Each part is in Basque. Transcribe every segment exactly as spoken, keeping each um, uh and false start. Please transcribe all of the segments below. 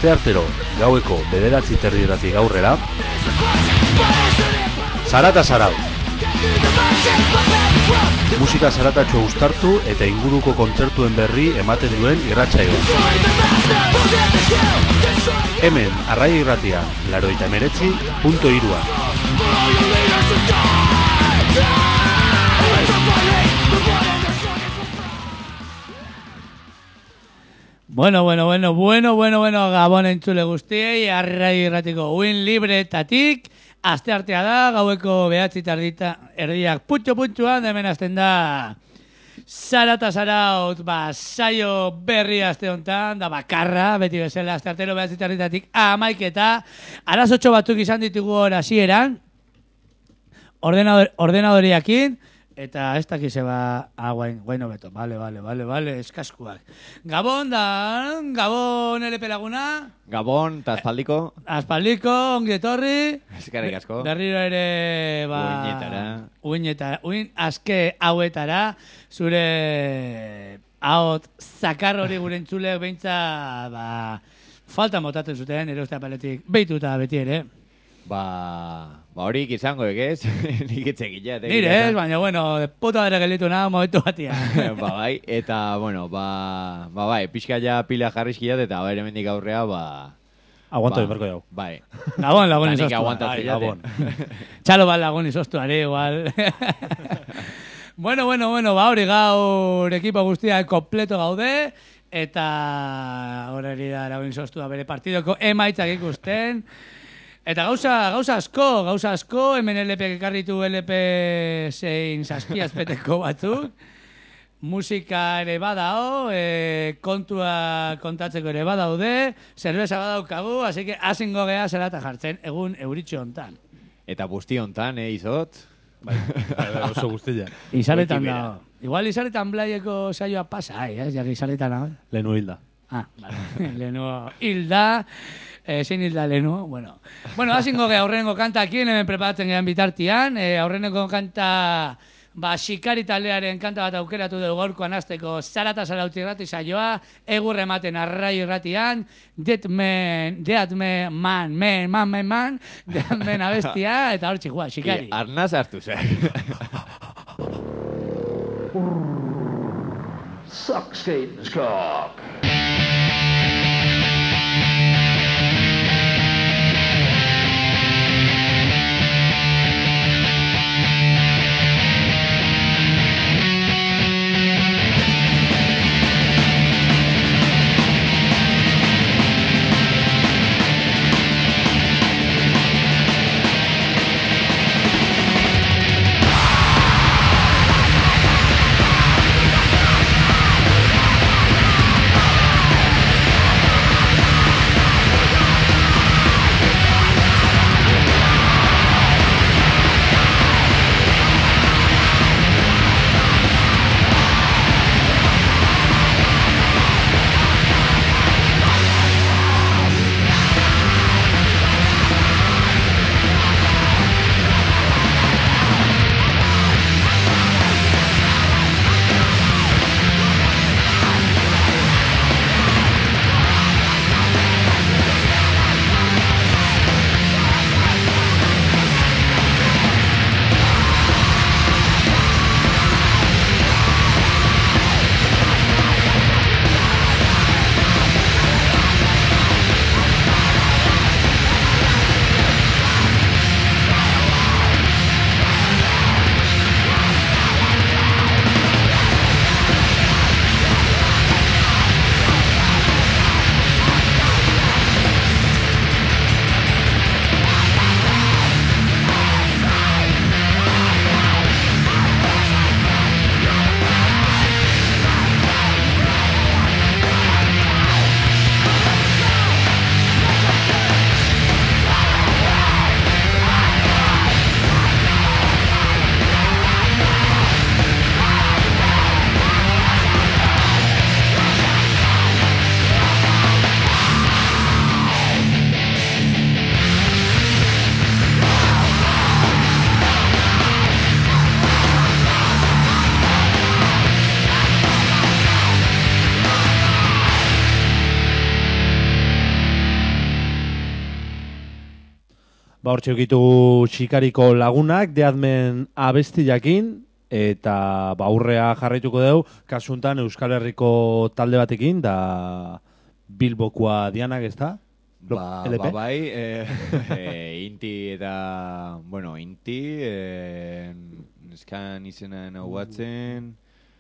asteartero gaueko bederatzi terdietatik aurrera, Zarata Zarau. Musika zaratatxo uztartu eta inguruko kontzertuen berri ematen duen irratsaioa. Hemen, Arraia Irratian, laurogeita hemeretzi puntu hiru. Bueno, bueno, bueno, bueno, bueno, bueno, Gabon entzule guztiei, Arraia Irratiko uin libretatik, asteartea da, gaueko behatzi tardita erdiak putxo-putxoan, hemen hasten da Zarata Zaraut, ba, saio berri aste honetan, da bakarra, beti bezala, asteartero behatzi tarditatik amaiketa, arazotxo batzuk izan ditugu hor hasieran, ordenador, ordenadoriakin, eta ez dakize ba, ah, guain, guain hobeto, bale, bale, bale, bale, eskaskuak. Gabon da, Gabon L P laguna. Gabon, eta aspaldiko. Aspaldiko, ongi etorri. Eskerrik asko. Berriro ere, ba... Uinetara. Uinetara, uin aske hauetara, zure haot zakar hori gure entzulek beintza, ba, falta motatzen zuten, ere uste apaletik, behituta beti ere. Ba... Ba horik izango, egez? Nik itzegila. Nire ez, baina, bueno, puta dara gelitu nahi momentu batia. Ba bai, eta, bueno, ba... Ba bai, pixka ja pila jarrizkiat, eta baire mendik aurrea, ba... Aguanto ba, berko jau. Bai. Gabon lagun Tanik izoztua. aguantatzen Gabon. Txalo bat lagun izoztuare, igual. Bueno, bueno, bueno, ba hori gaur ekipo guztia kompleto gaude, eta horreri da lagun izoztua bere partidoko emaitzak ikusten. Eta gauza, gauza asko, gauza asko, hemen L P ekarritu L P zein zazpiazpeteko batzuk. Musika ere badao, e, kontua kontatzeko ere badaude, zerbeza badaukagu, así que asingo gea zelata jartzen egun euritxo hontan. Eta guzti hontan, eh, izot? Bai, oso guztia. Izaretan da. Igual izaretan blaieko saioa pasa, eh, jak izaretan da. Lehenu hilda. Ah, vale. Lehenu hilda. Eh, zein hilda lehenu, bueno. Bueno, asingo gea aurreneko kanta akien, hemen preparatzen gehan bitartian, eh, aurreneko kanta... Ba, Xikari taldearen kanta bat aukeratu dugu gaurkoan hasteko Zarata Zarauti irrati saioa, egur ematen Arraia Irratian, Dead Man, Dead Man, Man, Man, Man, Man, Man, Dead Man abestia, eta hor txikua, Xikari. Arnaz hartu zer. Suck Satan's cock. We'll be right back. Ba, hor txekitu Xikariko lagunak, deadmen abestiakin, eta ba, aurrea jarraituko dugu, kasuntan Euskal Herriko talde batekin, da Bilbokoa Dianak, ez da? Ba, ba bai, eh, eh, Inti eta, bueno, Inti, eh, neskan izena nahuatzen,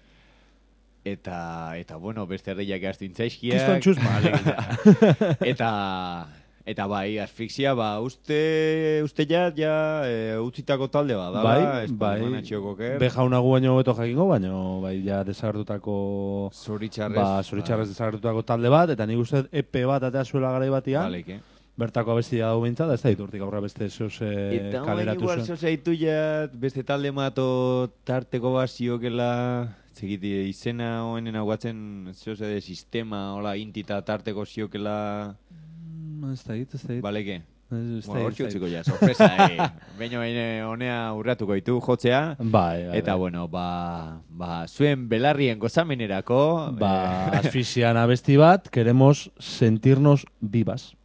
eta, eta, bueno, beste herriak aztintzaizkiak. Kiston txuzma, eta, eta bai, asfixia, ba, uste, uste ja, ja, e, utzitako talde bat, da, bai, bai, behaunagu baino beto jakingo, baino, bai, ja, desagertutako, zoritxarrez, ba, zoritxarrez ba. desagertutako talde bat, eta nik uste E P bat atea zuela garai batian, Baleke. Bertako abestia dago behintzat, ez da diturtik aurra beste zoz e, eta kaleratu igual zoz eitu jat, beste talde mato tarteko baziokela, zegiti izena hoenen aguatzen zoz edo sistema, hola, intita tarteko ziokela... Ez da dit, ez da dit. Baleke. Bueno, hor txutziko ja, sorpresa, eh. Beino honea urratuko ditu jotzea. Bai, bai. Eta, bueno, ba, ba, zuen belarrien gozamenerako. Ba, eh. asfixian abesti bat, queremos sentirnos vivas.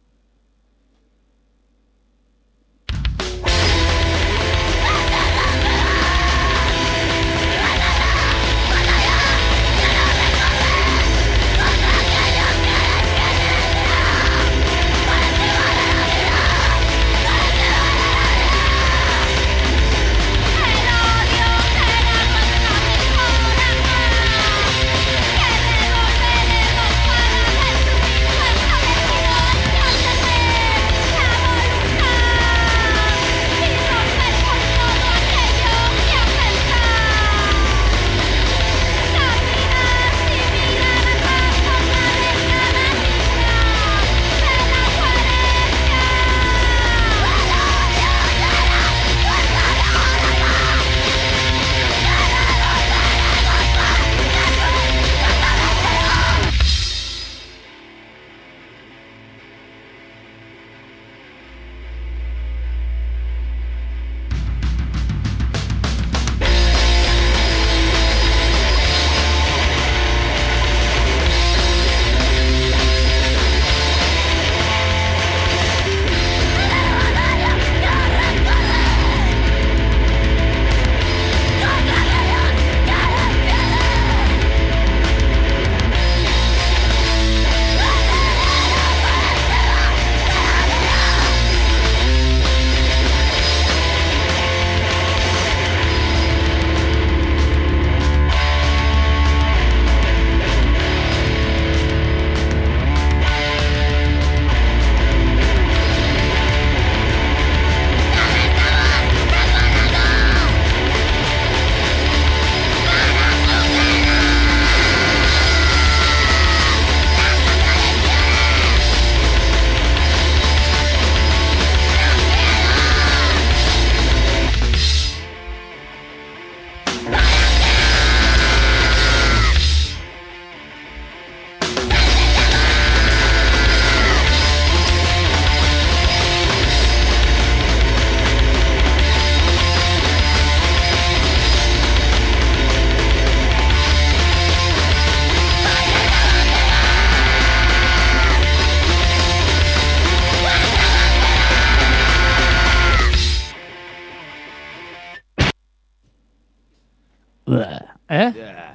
Eh?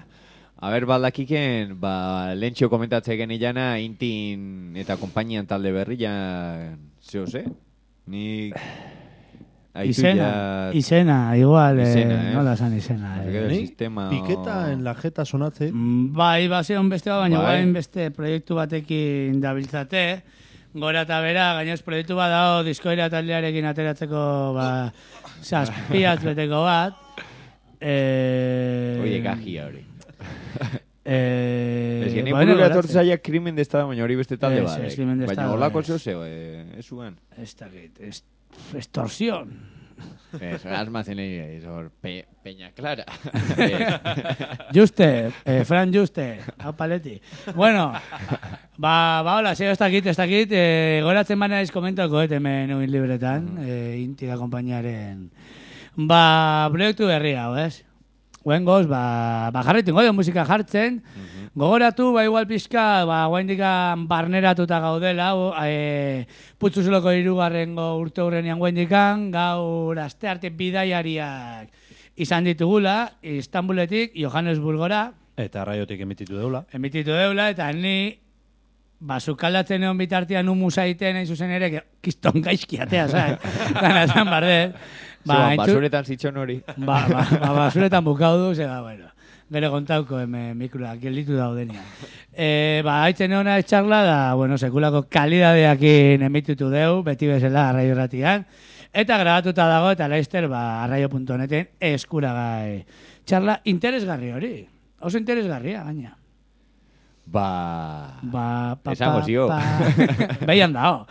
A ber, baldakiken, ba, lentxio komentatzea genilana, Intin eta konpainian talde berria, zeo ze? Nik... Izena, ya... izena, igual, izena, eh, eh? nola zan izena. Eh. Sistema, Piketa o... en la jeta sonatze. Bai, bazion beste bat, baina bai. bain beste proiektu batekin dabiltzate. Gora eta bera, gainez proiektu bat dago diskoira taldearekin ateratzeko, ba, zazpiat beteko bat. Eh... Oie, gajia hori. Eh, ez geni bueno, burura tortzaiak krimen de estado, baina hori beste talde es, bat. es crimen de baina estado, holako es. zeo zeo, eh, ez zuen. Ez dakit, es, extorsión. Ez, asmazen egin, hor, pe, Peña Clara. Juste, eh, Fran Juste, hau paleti. Bueno, ba, ba hola, zeo ez dakit, ez dakit, eh, goratzen baina ez komentako, et, hemen uin libretan, uh -huh. eh, Inti da kompainiaren, ba, proiektu berri hau, ez? Guen goz, ba, ba jarretu ingo musika jartzen, uh -huh. Gogoratu, ba, igual pixka, ba, guaindikan barneratuta gaudela, e, putzuzuloko irugarrengo urte hurrenian guaindikan, gaur aste arte bidaiariak izan ditugula, Istanbuletik, Johannesburgora. Eta raiotik emititu deula. Emititu deula, eta ni, ba, sukaldatzen egon bitartian humus aiten, hain zuzen ere, kiston gaizki atea, zai? Gana zan bardet. Ba, basuretan zitxon hori. Ba, ba, ba, basuretan bukau du, zeba, bueno. Gero kontauko hemen mikroak, gelditu daudenean. E, ba, haitzen hona etxarla da, bueno, sekulako kalidadeakin emitutu deu, beti bezala arraio irratian. Eta grabatuta dago, eta laizter, ba, arraio puntu neten eskuragai. Txarla interesgarri hori. Oso interesgarria, gaina. Ba... Ba, pa, esango zio. Behian dao.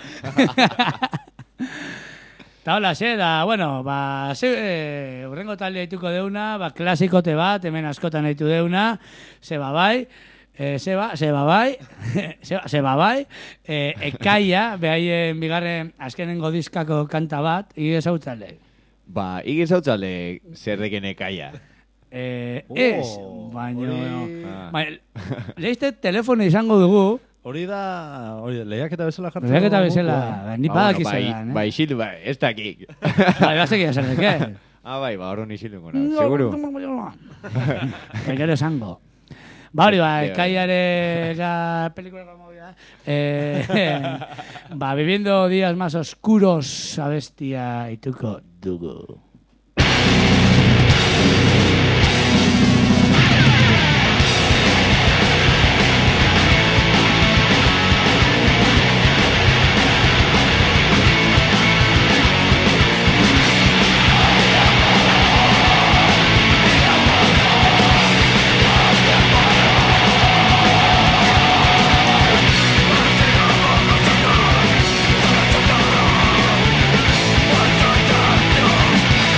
Eta hola, xe, da, bueno, ba, ze, e, urrengo talde haituko deuna, ba, klasikote bat, hemen askotan haitu deuna, zeba bai, e, zeba, zeba bai, zeba, zeba bai, e, ekaia, behaien bigarren azkenengo diskako kanta bat, igez hau txalde. Ba, igez hau txalde zerreken ekaia. E, Oh, ez, baina, hori- no, baina, lehizte telefono izango dugu, Hori da, hori da, lehiaketa bezala jartzen. lehiaketa bezala, ni Ba, badak bueno, bai, izan, eh? bai, isildu, bai, ez dakik. Bai, bazekia zer deke. Ah, bai, ba, horren isilduko na, seguro. Egero esango. Ba hori, ba, Bai, bai. ekaiare la pelikula como ya. Eh, ba, viviendo días más oscuros abestia ituko dugu. We'll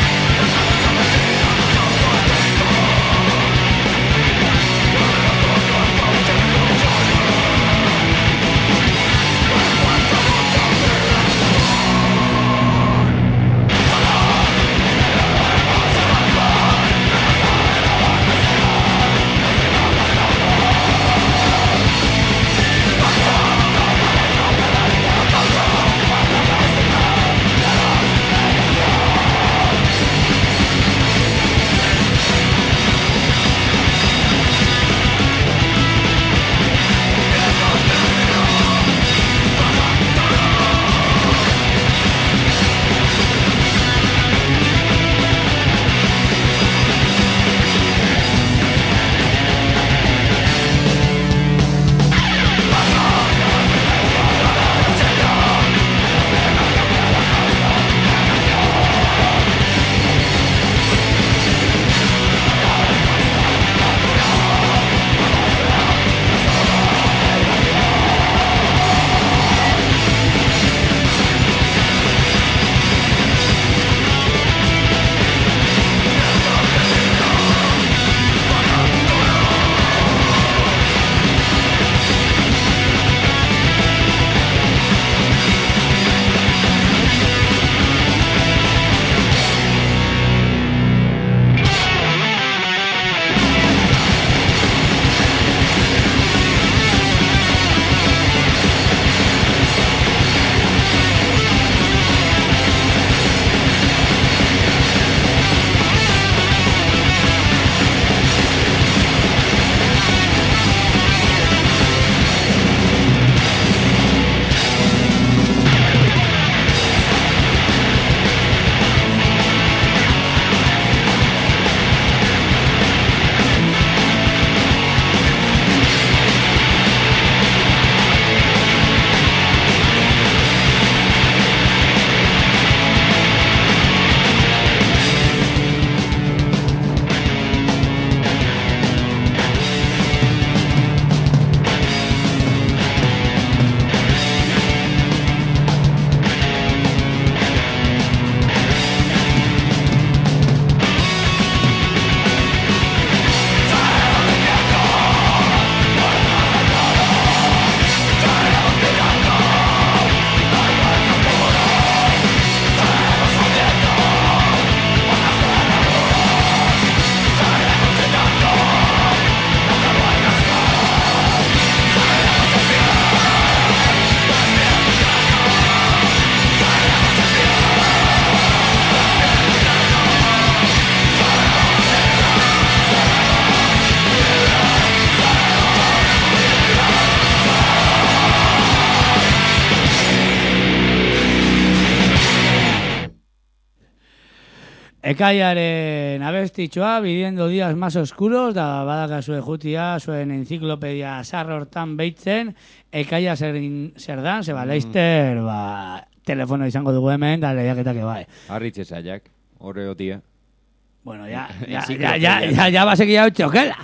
Ekaiaren abestitxoa, bidiendo días más oscuros, da badakazue jutia, zuen enziklopedia zar hortan beitzen, ekaia zer, zer dan, zeba, leizter, ba, telefono izango dugu hemen, da lehiaketak ebai. Arritze zaiak, horre otia. Bueno, ya, ya, ya, ya, ya, ya vas a guiar txokela.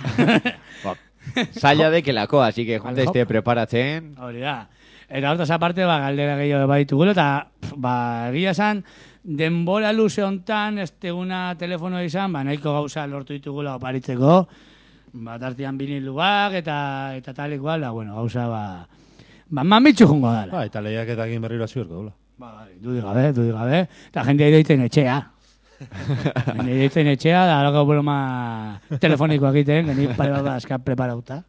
Zaila dekelako, así que junta este preparatzen. Hori da. Eta hortaz aparte, ba, galdera gehiago baitugulo, eta, ba, egia esan, denbora luze hontan, este una telefono izan, ba, nahiko gauza lortu ditugula oparitzeko, ba, tartian biniluak, eta, eta tal igual, da, bueno, gauza, ba, ba, mamitxu jungo dala. Ba, eta lehiaketak egin berriro ziurko dula. Ba, bai, dudik gabe, dudik gabe, eta jendea idoiten etxea. Jendea idoiten etxea, da, alako broma telefonikoak egiten, geni pare bat azkar preparauta.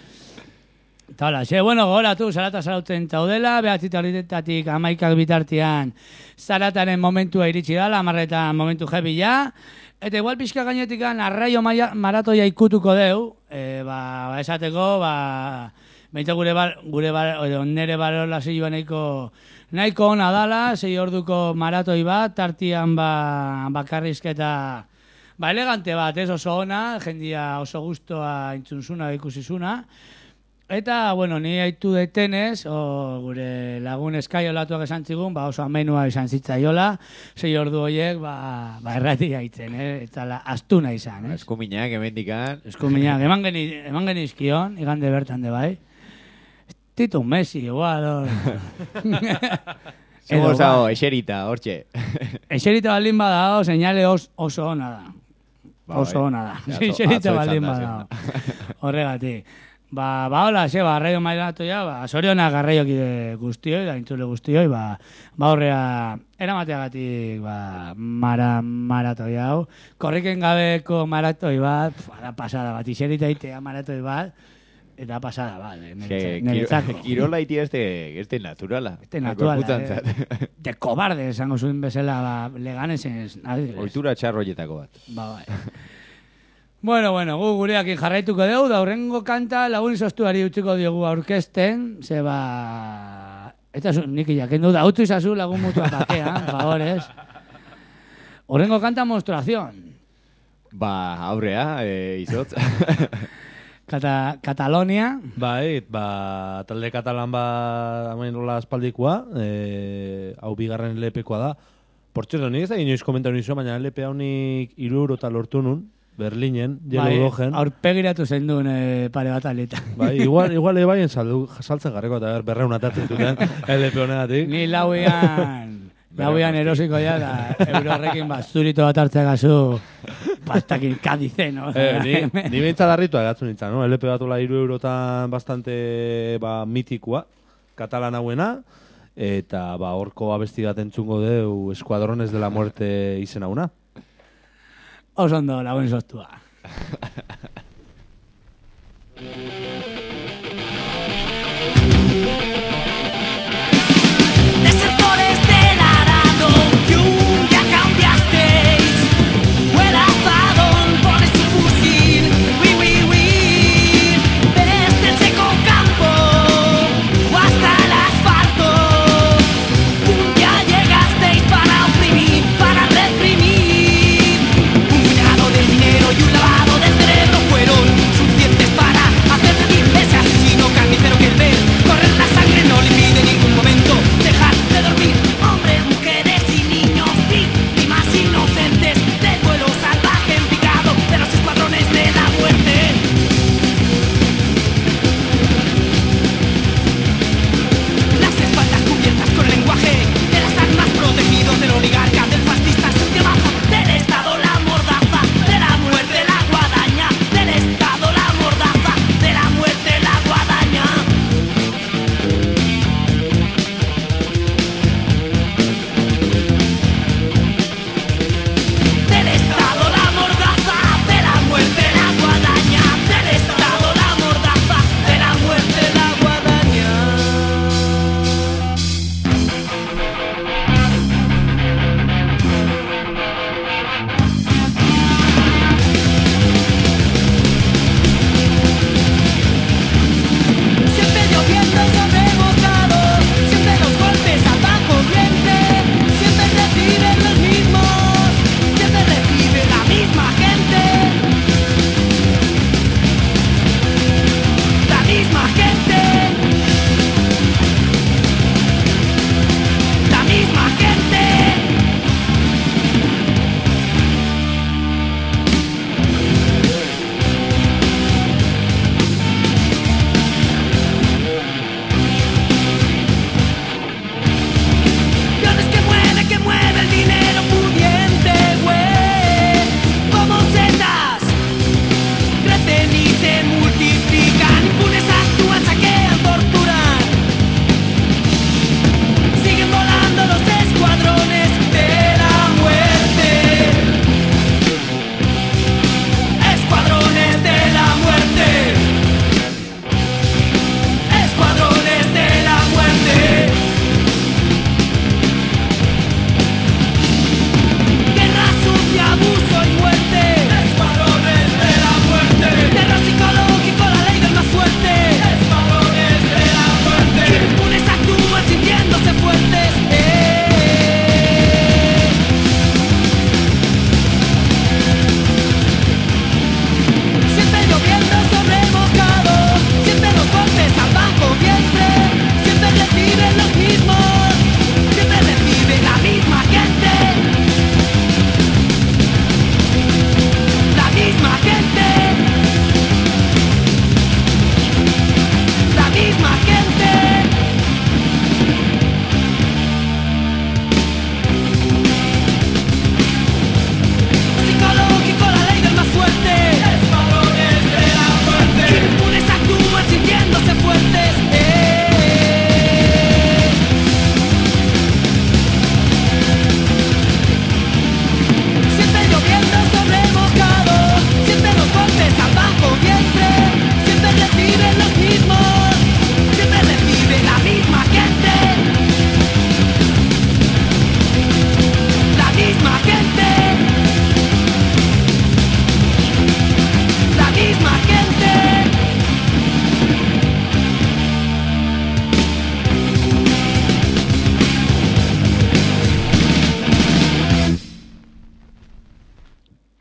Eta hola, xe, bueno, gora tu, zarata zarauten taudela, behatzitaritetatik amaikak bitartian zarataren momentua iritsi dala, amarretan momentu jebila, eta igual pixka gainetikan arraio maratoia ikutuko deu, e, ba, ba, esateko, ba, baita gure bar, gure bar, edo nere barola zioa nahiko, nahiko ona dala, zei orduko maratoi bat, tartian ba, bakarrizketa, ba, elegante bat, ez oso ona, jendia oso gustoa intzunzuna, ikusizuna. Eta, bueno, ni haitu detenez, o, gure lagun eskaiolatuak esan txigun, ba, oso amenua izan zitzaiola, zei ordu horiek, ba, ba errati gaitzen, eh? Eta la, astuna izan, eh? Eskuminak, emendikan. Eskuminak, eman, geni, eman genizkion, igande bertan de bai. Tito Messi, igual, hor. Somos hau, eserita, hortxe. Eserita baldin badao, señale os, oso ona da. Ba, oso bai. ona da. Ja, to- Eserita atzo baldin izan da, badao. Horregatik. Ba, ba, hola, xe, ba, arraio mailatoia, ba, sorionak arraiokide guztioi, da, intzule guztioi, ba, ba, horrea, eramateagatik, ba, mara, maratoi hau. Korriken gabeko maratoi bat, pf, da pasada bat, iserita itea maratoi bat, eta pasada bat, Que, niretzako. Kirola iti este, este naturala. Este naturala, Gorputzantzat. eh. De kobarde, esango zuen bezala, ba, leganesen, adibidez. Ohitura txarroietako bat. Ba, bai. Bueno, bueno, gu gureakin jarraituko dugu, da horrengo kanta lagun izoztuari utziko diogu aurkesten, zeba... Eta zu, nik jakendu da, utzu izazu lagun mutua batean, favorez. Horrengo kanta monstruación. Ba, aurrea, e, izotz. Kata, Katalonia. Bai, ba, talde katalan ba, amain rola aspaldikoa, e, hau bigarren L P-koa da. Portxero, nik ez da inoiz komentatu nizu, baina L P haunik iru euro eta lortu nun, Berlinen, Yellow Bai, Dogen. aurpegiratu zen duen e, pare bat alita. Bai, igual, igual ebaien saldu, saltzen garreko eta ber, berreun atatzen duten L P honegatik. Ni lauian, lauian erosiko ja, da euro horrekin bat zurito bat hartzea gazu, bastakin kadizen, no? Eh, ni, ni behintzat harritu agatzen nintzen, no? L P bat ola iru eurotan bastante ba, mitikoa, katalan hauena, eta ba, horko abesti bat entzungo deu Eskuadrones de la Muerte izena una. Oso ondo, lagun izoztua. Desertores del arado que un día cambiasteis. Vuela Fadón, pone su fusil. Uy, uy, uy. Desde el seco campo o hasta el asfalto. Un día llegasteis para oprimir, para reprimir. Un puñado de dinero y un lavado de cerebro.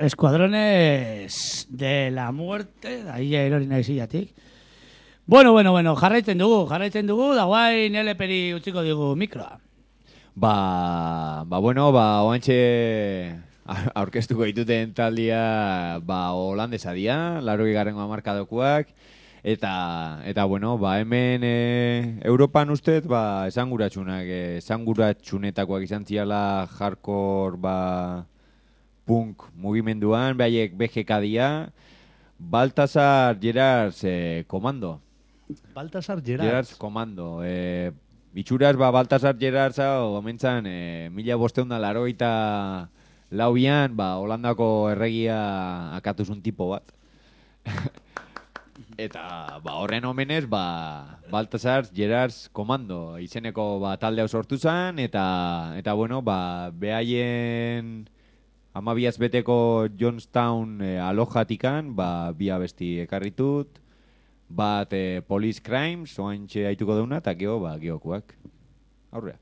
Escuadrones de la muerte, da ia erori nahi zilatik. Bueno, bueno, bueno, jarraitzen dugu, jarraitzen dugu, da guain L P ri utziko digu mikroa. Ba, ba bueno, ba, oantxe aurkeztuko dituten taldia, ba, holandesa dia, laro garrengo hamarkadokuak, eta, eta, bueno, ba, hemen e, Europan ustez, ba, esanguratsunak, e, esanguratsunetakoak izan ziala hardcore, ba, punk mugimenduan, behaiek B G K dia, Baltasar Gerards e, komando. Baltasar Gerards. Gerards komando. E, itxuraz, ba, Baltasar Gerards hau, omentzan, e, mila bosteunda laroita lauian, ba, Holandako erregia akatuzun tipo bat. Eta, ba, horren omenez, ba, Baltasar Gerards komando izeneko, ba, talde hau sortu zen, eta, eta, bueno, ba, behaien amabiaz beteko Johnstown e, alojatikan, ba, bi abesti ekarritut, bat e, Police Crimes, oantxe haituko deuna, eta geho, ba, gehokuak. Aurrea.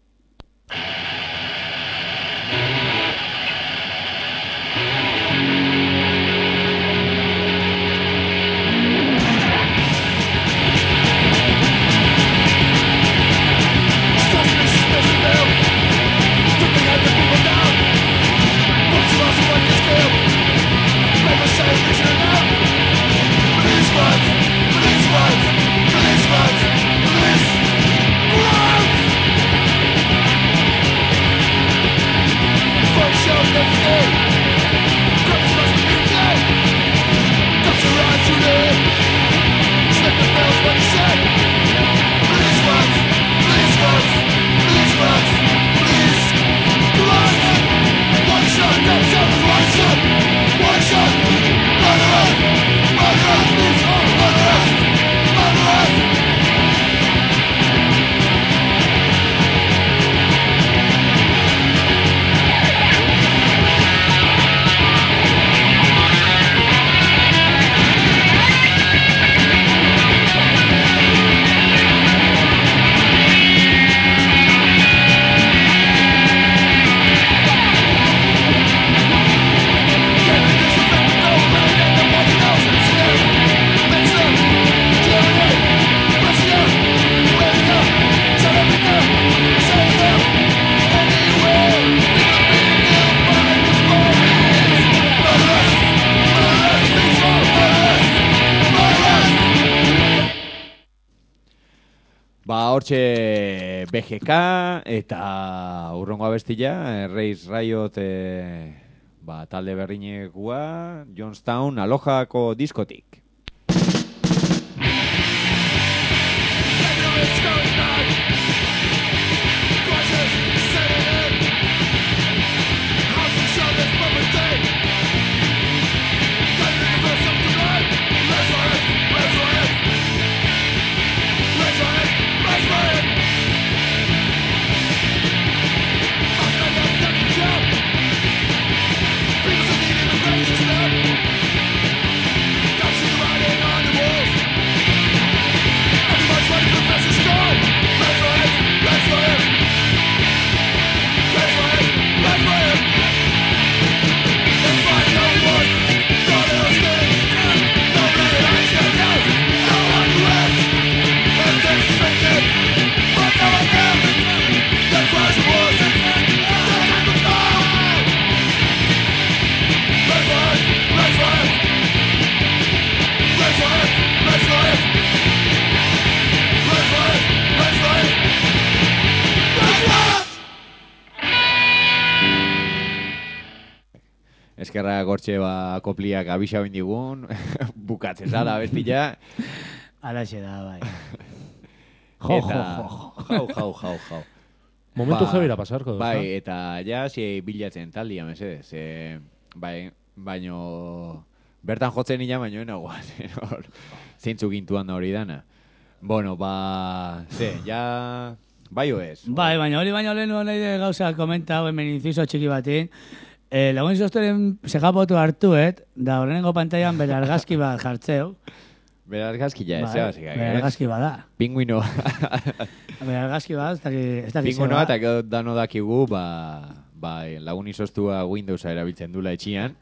Ba, hortxe B G K eta urrongo abestia, Reis Riot e, ba, talde berrinekua, Johnstown alojako diskotik. Eskerra gortxe ba kopliak abisa digun, bukatzen zala bestia. Alaxe da, bai. Jo, Eta, jo, jo. jau, jau, jau, jau. Momentu Ba, jebira pasarko. Bai, eta ja, si bilatzen taldia, mesedez. E, bai, baino, bertan jotzen ina, baino enagoa, zeintzuk gintuan da hori dana. Bueno, ba, ze, ja, bai o ez? Bai, baina hori baino lehen nahi de gauza komenta, hemen inciso txiki batin. Eh, lagun izosteren segapotu hartuet, da horrengo pantailan bere argazki bat jartzeu. Bere argazki ja, ez Bai, basika. bere argazki bada. Pinguino. Bere argazki bat, ez dakit ez dakit Pinguinoa zeba. eta gero dano dakigu, ba, bai, lagun izostua Windowsa erabiltzen dula etxian.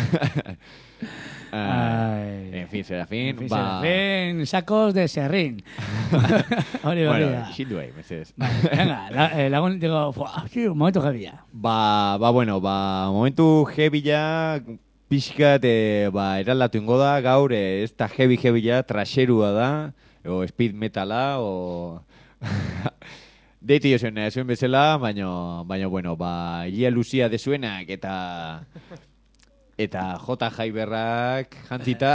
Ai. En fin, Serafín, En fin, ba... Serafín, sacos de serrín. Hori Bueno, berria. xindu ahí, mesedez. Vale, venga, la, eh, lagun, digo, fuah, sí, un momento jebia. Ba, ba, bueno, ba, momentu hebila pixkat, e, ba, eraldatu ingo da, gaur, e, ez da heavy hebila, trasherua da, o speed metala, o... Deitu jozuen, zuen bezala, baina, baina, bueno, ba, Ilia Luzia dezuenak, eta... Eta J. Jaiberrak jantzita,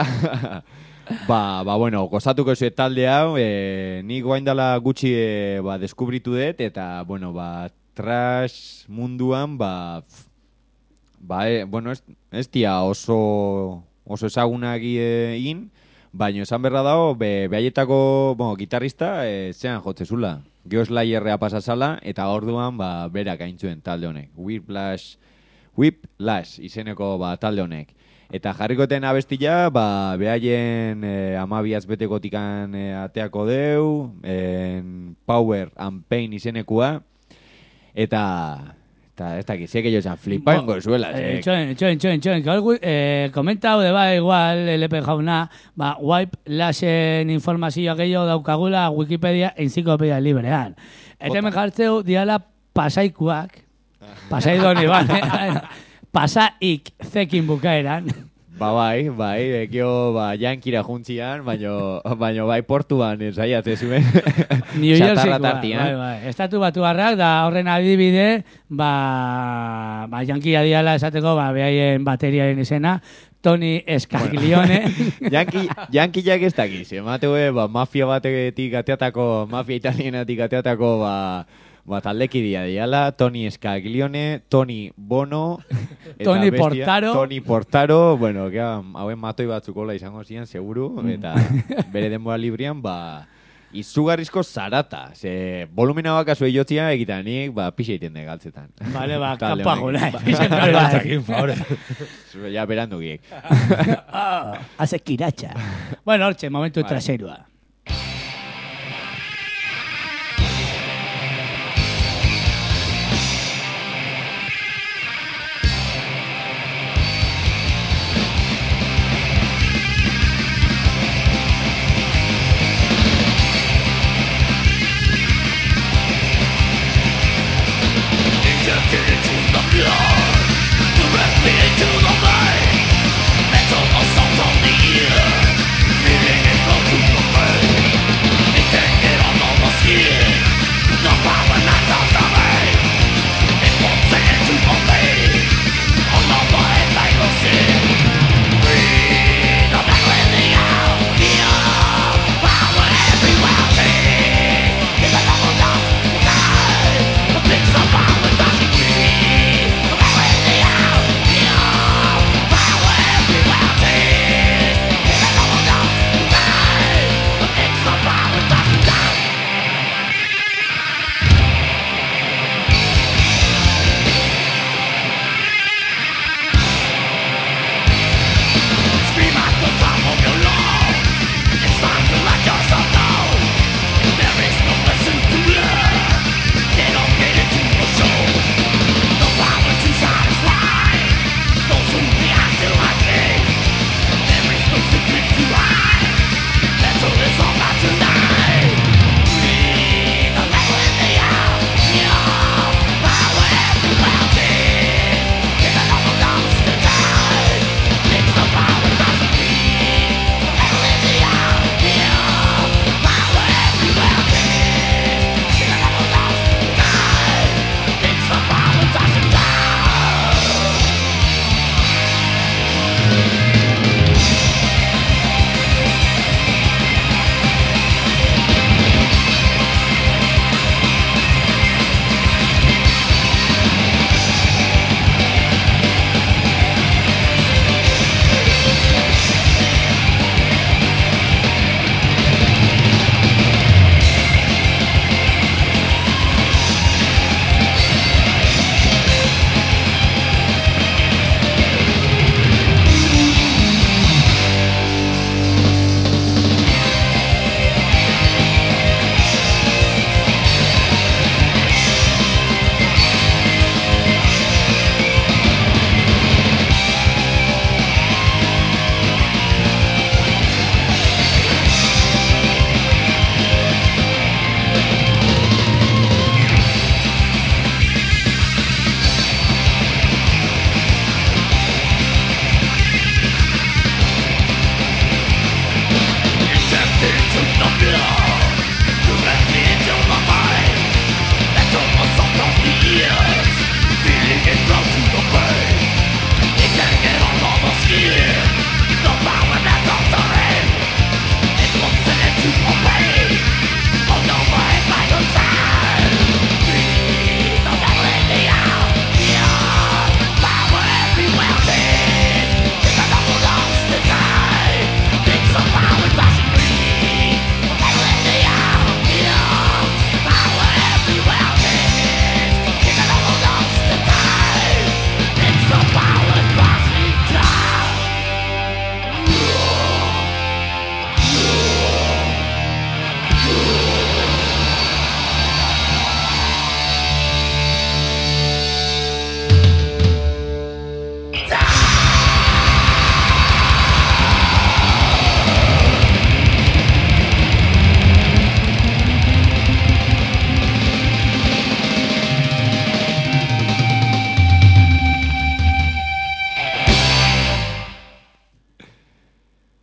ba, ba, bueno, gozatuko zuen talde hau, e, nik guain dela gutxi e, ba, deskubritu dut, eta, bueno, ba, trash munduan, ba, pf, ba, e, bueno, ez, ez tia oso, oso ezagunak egin, baina esan berra dago, be, behaietako, bueno, gitarrista, e, zean jotzezula. Geos Layerrea pasazala, eta orduan, ba, berak aintzuen talde honek. Whiplash... Whiplash izeneko ba, talde honek. Eta jarrikoten abestia, ba, behaien e, amabiaz betekotikan e, ateako deu, en Power and Pain izenekua, eta, eta ez dakit, zeke jo esan flipaen gozuela. Eh, txoen, txoen, txoen, txoen, que eh, komenta hau de ba, igual, L P jauna, ba, Whiplashen informazioa gehiago daukagula Wikipedia enziklopedia librean. Eta hemen jartzeu diala pasaikuak, pasai doni, bale? Pasaik zekin bukaeran. Ba bai, bai, ekio ba, jankira juntzian, baino, baino bai portuan ensaiatze zuen. New Xatarra Jerseykoa, tartian. bai, bai. Estatu batuarrak da horren adibide, ba, ba jankia diala esateko, ba, behaien bateriaren izena, Tony Scaglione. Yanki, yankiak ez dakiz, emateue, ba, mafia batetik ateatako, mafia italienatik ateatako, ba, ba, taldekidia diala, Tony Scaglione, Tony Bono, eta Tony bestia, Portaro. Tony Portaro, bueno, que hauen matoi batzukola izango zian, seguru, eta bere denbora librian, ba, izugarrizko zarata. Ze volumena bakazu eiotzia egitan nik, ba, pixa iten de galtzetan. Vale, ba, Talde kampago honek. nahi. Pixen behar bai. Jakin, favore. Ja, berandu giek. Ah, hace kiratxa. Bueno, hortxe, momentu Vale. traserua. Injected into the blood, directly into the vein. Mental assault on the ear, feeling it go to the brain.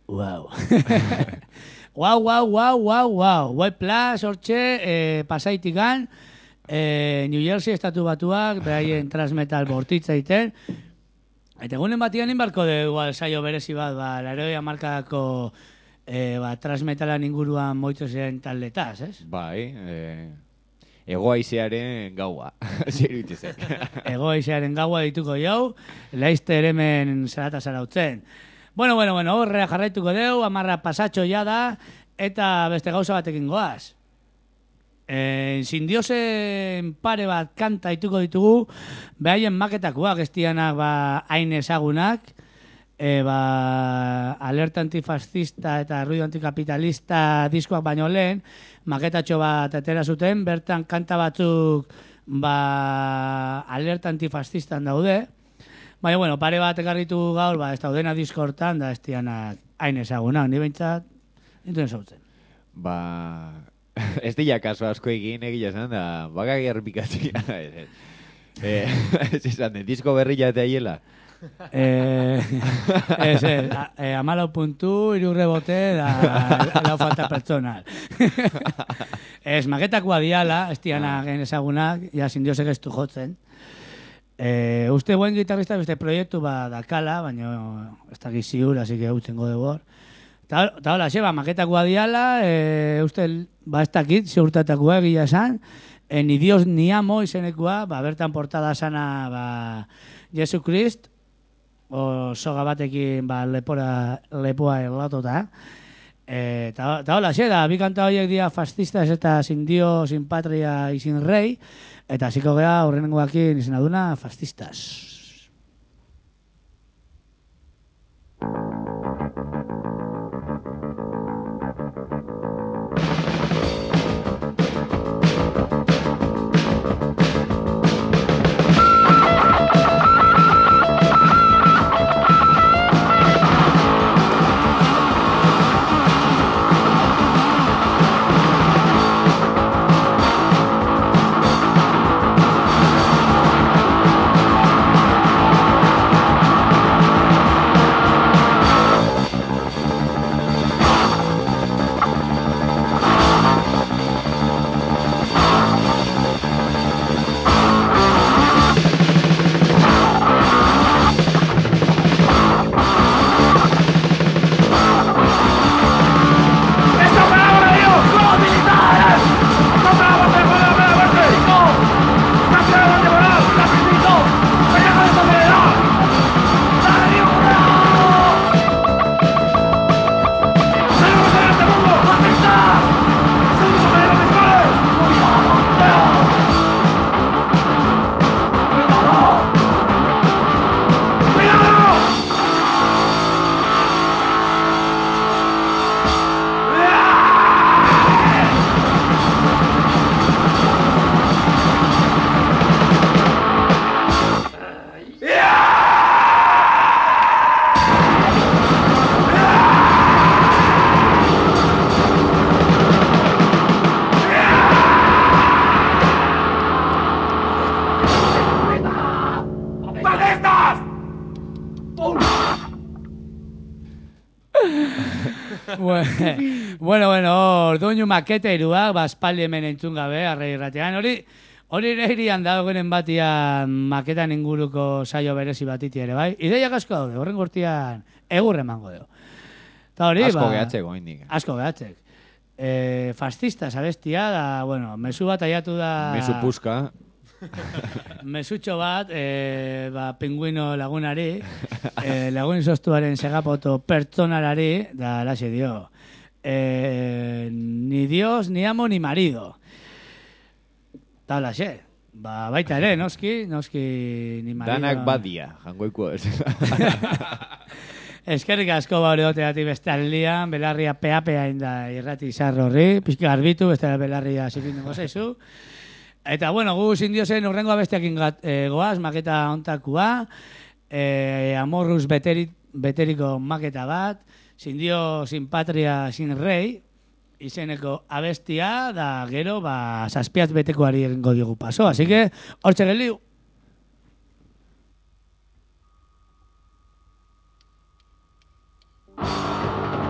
Wow. Wow, wow, wow, wow, wow. White Plus, hortxe, eh, pasaitikan, eh, New Jersey estatu batuak, beraien transmetal bortitza iten. Eta egunen batian inbarko de igual saio berezi bat, ba, laroia markadako eh, ba, transmetalan inguruan moito ziren taldetaz, ez? Bai, eh, egoaizearen gaua, zer zen. Egoizearen gaua dituko jau, laizter hemen zarata zarautzen. Bueno, bueno, bueno, horrea jarraituko deu, amarra pasatxo ja da, eta beste gauza batekin goaz. E, Sindiosen pare bat kanta dituko ditugu, behaien maketakoak, estianak ba, hain ezagunak, e, ba, alerta antifascista eta ruido antikapitalista diskoak baino lehen, maketatxo bat atera zuten, bertan kanta batzuk ba, alerta antifascistan daude, baina, bueno, pare bat ekarritu gaur, ba, ez daudena diskortan, da ez dianak hain ezagunak, ni behintzat, nintuen zautzen. Ba, ez dira kaso asko egin egia esan, da, bakak errepikatzea. eh, ez izan, den, disko berria eta hiela. Eh, ez, ez, a- eh, amalau puntu, irurre bote, da, lau falta pertsonal. Ez, maketakoa diala, ez dianak hain ezagunak, ja sindiosek ez du jotzen. Eh, uste buen gitarrista beste proiektu ba dakala, baina ez da giziur, así que utzen gode bor. Ta, ta hola, xeba, maketakoa diala, eh, uste, ba ez dakit, zeurtatakoa egia esan, eh, ni Dios ni amo izenekoa, ba bertan portada sana, ba, Jesu Krist, o soga batekin, ba, lepora, lepoa erlatota, Eh, ta, ta hola, xe, da, bi kanta horiek dira fascistas eta sin Dios, sin patria y sin rey, eta hasiko gea aurrenengoakin izena duna fascistas. Bueno, bueno, orduñu maketa iruak, baspaldi hemen entzun gabe, arrei irratean, hori, hori nehirian dagoenen batian maketan inguruko saio berezi batiti ere, bai? Ideiak asko daude, horren gortian egurre emango dugu. Ta hori, Asko ba, gehatzeko, indik. Asko gehatzek. Eh, fascistas abestia, da, bueno, mezu bat aiatu da... Mezu puska. Mesutxo bat, eh, ba, pinguino lagunari, eh, lagun soztuaren segapoto pertsonalari, da, laxe dio. Eh, ni Dios, ni amo, ni marido. Ta laxe. Ba, baita ere, noski, noski, ni marido. Danak badia, jangoiko ez. Eskerrik asko ba hori doteatik beste aldian, belarria pea-pea inda irrati izar horri, pixka garbitu, beste belarria zipinduko zaizu. Eta, bueno, gu sindiozen urrengoa besteakin gat, e, goaz, maketa ontakua, e, amorruz beteri, beteriko maketa bat, sindio sin patria, sin rei, izeneko abestia, da gero, ba, zazpiaz betekoari egingo diogu paso. Así que, hortxe geliu. Thank you.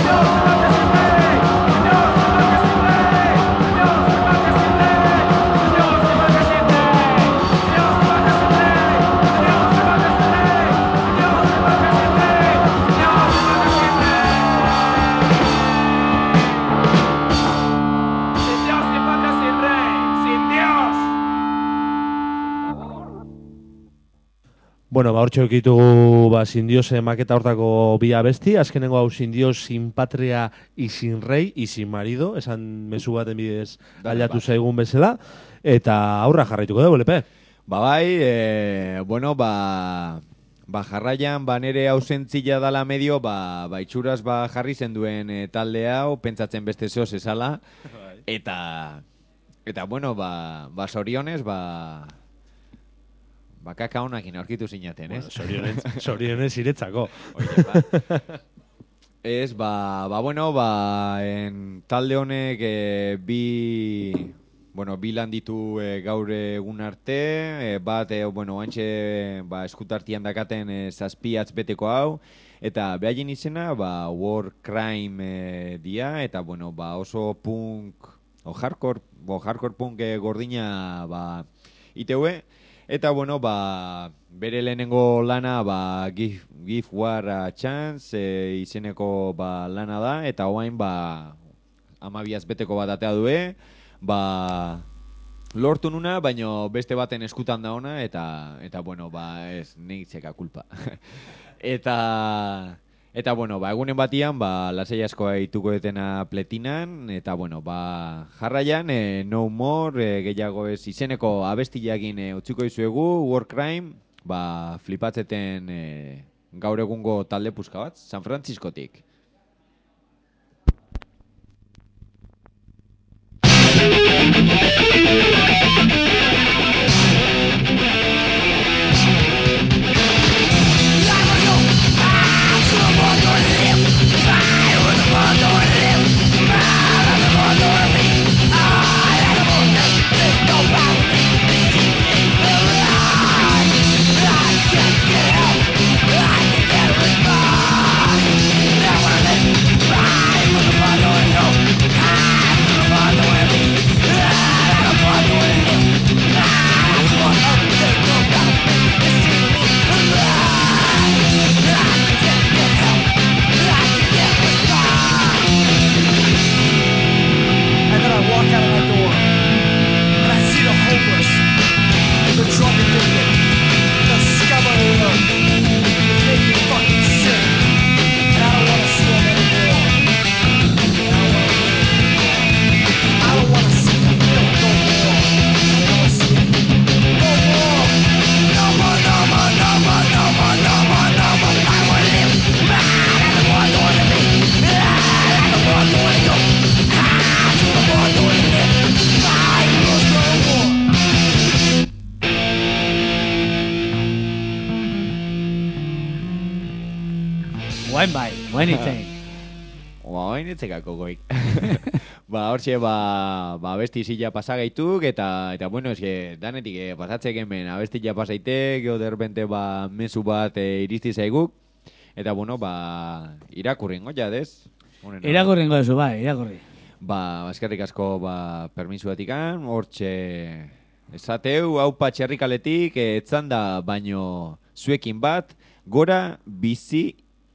Bueno, ba, hortxe okitugu ba, Sin Dios maketa hortako bi abesti, azkenengo hau Sin Dios, Sin Patria y Sin Rey y Sin Marido, esan mezu baten bidez aldatu zaigun bezala, eta aurra jarraituko dugu, Lepe. Ba bai, e, bueno, ba, ba jarraian, ba nere ausentzia dala medio, ba, ba itxuraz ba jarri zen duen e, talde hau, pentsatzen beste zehoz esala, eta, eta bueno, ba, ba sorionez, ba, ba kaka honakin aurkitu zinaten, ez? Bueno, sorionez, sorionez iretzako. Oye, ba. Ez, ba, ba, bueno, ba, en talde honek e, bi... Bueno, bi lan ditu e, gaur egun arte, e, bat, e, bueno, antxe ba, eskutartian dakaten e, zazpiatz beteko hau, eta behaien izena, ba, War Crime e, dia, eta, bueno, ba, oso punk, o hardcore, bo, hardcore punk e, gordina, ba, iteue, eta, bueno, ba, bere lehenengo lana, ba, Give, give War a Chance e, izeneko, ba, lana da, eta oain, ba, amabiaz beteko bat atea due, ba, lortu nuna, baino beste baten eskutan da ona, eta, eta bueno, ba, ez, negitzeka kulpa. eta, eta, bueno, ba, egunen batian, ba, lasai askoa ituko detena pletinan, eta, bueno, ba, jarraian, e, No More, e, gehiago ez izeneko abestiakin e, utziko izuegu, War Crime, ba, flipatzeten e, gaur egungo talde puska bat, San Franciscotik. Guain bai, guain itzein. Ba, hain etzekako goik. ba, hortxe, ba, ba abesti zila pasagaituk, eta, eta bueno, eske, danetik eh, pasatzek hemen abesti ja pasaitek, gero derbente, ba, mezu bat eh, iristi zaiguk, eta, bueno, ba, irakurringo, jadez. Irakurringo duzu, bai, irakurri. Ba, eskerrik asko, ba, permisuatikan, hortxe, esateu, hau patxerrikaletik, eh, etzanda, baino, zuekin bat, gora, bizi,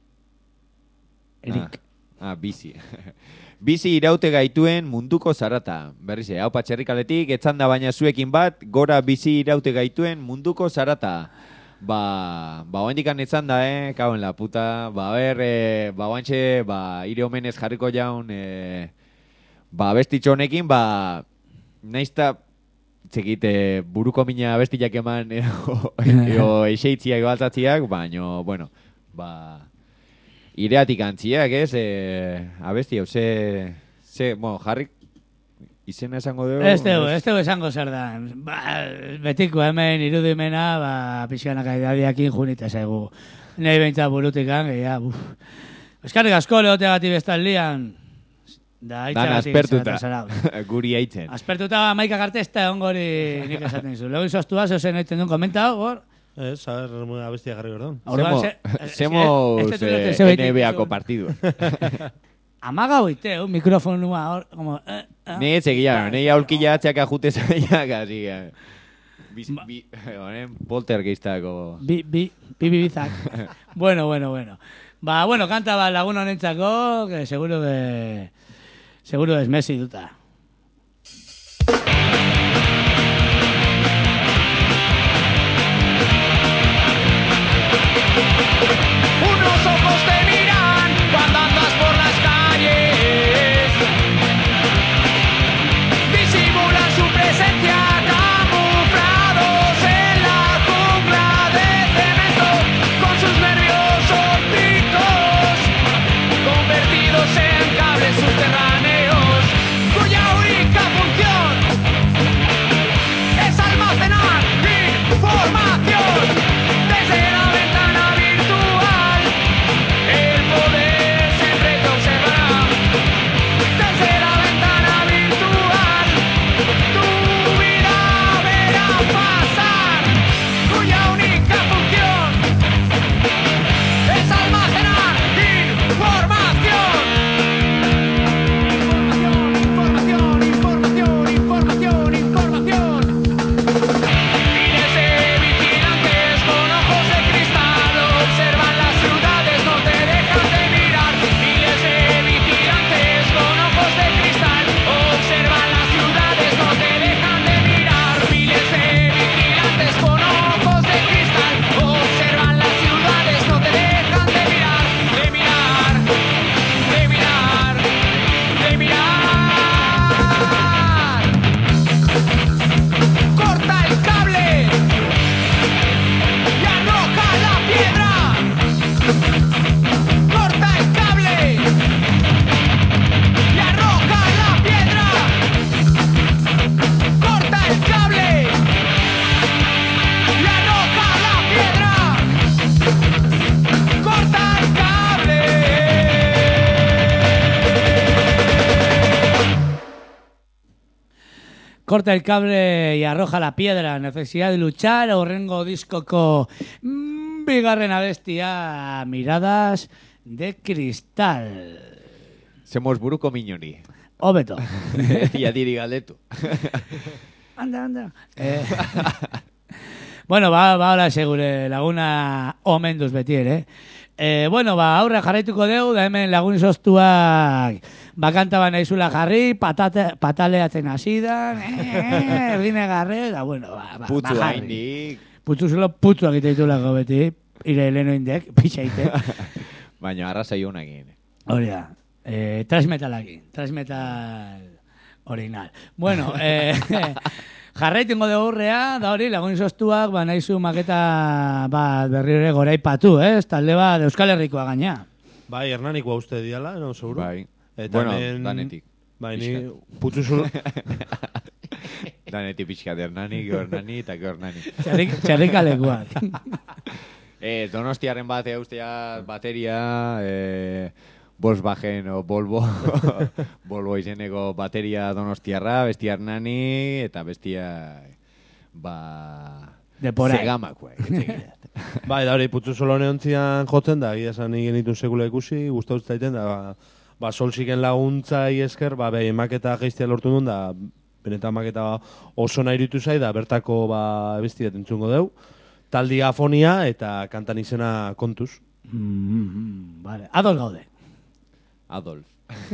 Erik. Ah, ah bizi. Bizi iraute gaituen munduko zarata. Berriz, hau patxerrikaletik, etzanda baina zuekin bat, gora bizi iraute gaituen munduko zarata. Ba, ba, oendikan etzanda, eh, kauen la puta. Ba, ber, eh, ba, oantxe, ba, ire omenez jarriko jaun, eh, ba, bestitxo honekin, ba, naizta, txekite, buruko mina bestiak eman, edo, edo eixeitziak baltzatziak, baino, bueno, ba... Ireatik antziak, ez? E, abesti, hau, ze... Ze, bueno, jarrik... Izena esango dugu... Ez dugu, ez dugu esango zer da. Ba, betiko hemen irudimena, ba, pixkanak aidadiakin junita zaigu. Nei behintzat burutikan, gehiagia, buf. Eskarrik asko lehoteagatik bestaldian. Da, Dan aspertuta, guri aitzen. Aspertuta maika gartesta ongori nik esaten zu. Lego izoztua, zeusen egiten duen komentau, gor? Ez, a ver, abestia jarri berdón. Semo N B A-ko partidu. amaga hoite, un mikrofonua hor, como... Eh, eh. Ni etxegia, ni aulkila atxaka jute zaiak, así que... Biz, bi, honen, poltergeistako... Bi, bi, bi, bi, bizak. Bueno, bueno, bueno. Ba, bueno, kanta ba lagun honentzako, que seguro que... Seguro es Messi duta. Unos ojos te miran cuando andas por las calles. Disimulan su presencia camuflados en la jungla de cemento, con sus nervios ópticos convertidos en cables subterráneos, cuya única función es almacenar información desde la ventana virtual. El poder siempre te observará desde la ventana virtual. Tu vida verá pasar, cuya única función es almacenar información. Información, información, información, información, información. Miles de vigilantes con ojos de cristal observan las ciudades, no te dejan de mirar. Miles de vigilantes con ojos de cristal observan las ciudades, no te dejan de mirar. Miles de vigilantes con ojos de cristal observan las ciudades, no te dejan de mirar, de mirar, de mirar, de mirar. Corta el cable y arroja la piedra. Corta el cable y arroja la piedra. Corta el cable y arroja la piedra. Corta el cable. Corta el cable y arroja la piedra. Necesidad de luchar. Horrengo diskoko mm, bigarren abestia, miradas de cristal. Semos buruko minoni. Hobeto. Zia diri galdetu. Anda, anda. Eh, bueno, ba, ba, hola segure laguna omenduz beti ere. Eh, bueno, ba, aurre jarraituko deu, da hemen lagun soztuak bakanta ba naizula jarri, patate, pataleatzen hasidan, eh, eh, erdine garre, da bueno, ba, ba, Putzu ba jarri. haindik. Putzu zulo putzuak ite ditulako beti, ire leno indek, pixaite. Baina arrazai honakin. Hori da, eh, transmetalakin, transmetal original. Bueno, eh, jarraitungo dugu aurrea, da hori, lagun soztuak, ba, nahizu maketa bat berri ere goraipatu, ez? Talde bat Euskal Herrikoa gaina. Bai, Hernanikoa uste diala, no, seguro? Bai. Eta Bueno, hemen- danetik. Bai, ni Pixkat. putzu zulo... Danetik pixkat Hernani, Hernani eta Hernani. Txarrik, txarrikalekuak. Eh, Donostiaren bat eustea bateria, eh, Volkswagen o Volvo, Volvo izeneko bateria donostiarra, bestia Hernani, eta bestia, ba... De por ahí. Zegamakoak. Bai, da hori, putzu solo neontzian jotzen da, egia esan nik genitun sekula ikusi, gustau zaiten da, ba, ba solsiken laguntza esker, ba, behin maketa geiztia lortu duen, da, benetan maketa oso nahi iritu zai, da, bertako, ba, bestiet entzungo deu, taldi afonia eta kantan izena kontuz. Mm, mm, vale. Ados gaude. Adolf.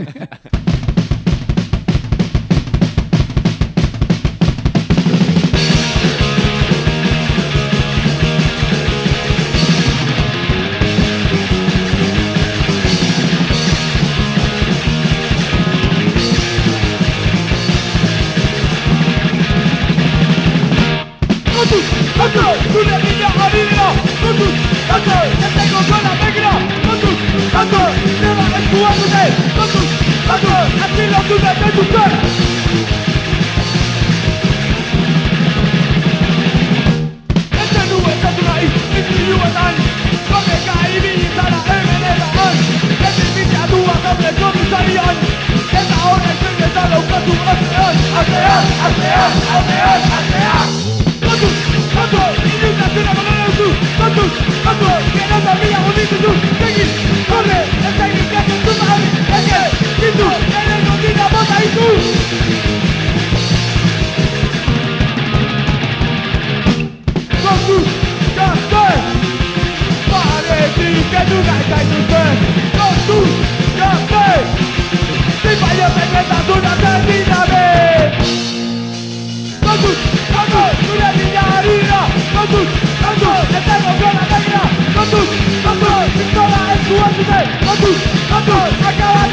Kontuz, kontuz, zure bidea ari dira. Kontuz, kontuz, ez dago zuela begira. Kontuz, kontuz, zeba eskua dute. Kontuz, kontuz, atxilotu dute dute. Ez denu ezatu nahi, izkiluetan. Korreka ibili zara hemen eta han. Ez inbitiatua zaude komisarian. Eta horrek zengetan daukatu atzean, atzean, atzean, atzean, atzean. Kontuz, kontuz, ilustratzera banan hauzu. Kontuz, kontuz, gero eta bila gunditu du. Segi, korre, ez da egin jaten zuta hori. Ege,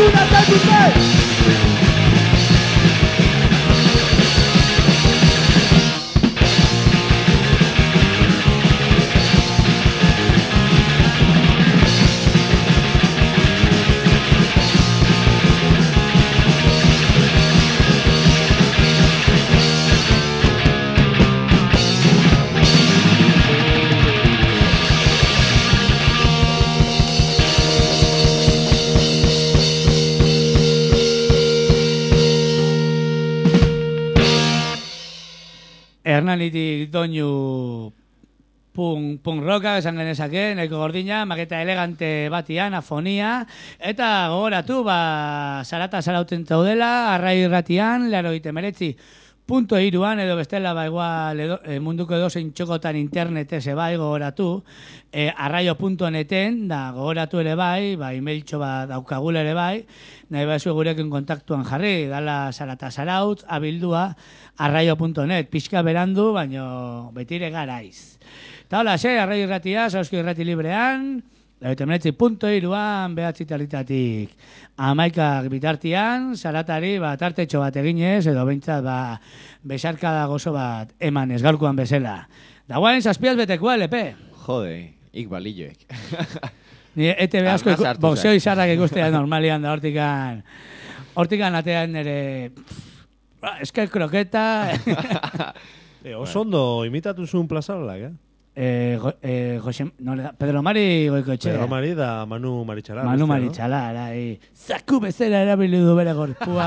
Hernanitik doinu punk, punk rocka esan genezake, nahiko gordina, maketa elegante batian, afonia, eta gogoratu, ba, zarata zarauten zaudela, arrai irratian, laro itemeretzi, punto iruan, edo bestela, ba, igual, edo, e, munduko edozein txokotan internetez bai, gogoratu, e, arraio punto neten, da, gogoratu ere bai, ba, emailtxo ba, daukagul ere bai, nahi baizu gurekin kontaktuan jarri, dala zarata zarautz, abildua, arraio punto net, pixka berandu, baino betire garaiz. Eta hola, xe, arraio irratia, Sauski irrati librean, lautemenetzi punto iruan, behatzi talitatik amaikak bitartian, zaratari, ba, tartetxo bat eginez, edo behintzat, ba, besarkada gozo bat emanez, gaurkoan bezala. Da guain, zazpiaz betekoa, L P. Jode, ik balilloek. Ni E T V asko, Arnaz hartu boxeo zait. izarrak ikustea normalian da, hortikan, hortikan atean ere, esker kroketa, E, oso ondo imitatu zuen plazarolak, eh? eh, go, eh, Jose, no, Pedro Mari Goikoetxea. Pedro Mari da Manu Maritxala. Manu beste, no? Maritxala, arai. Zaku bezera erabili du bere gorpua.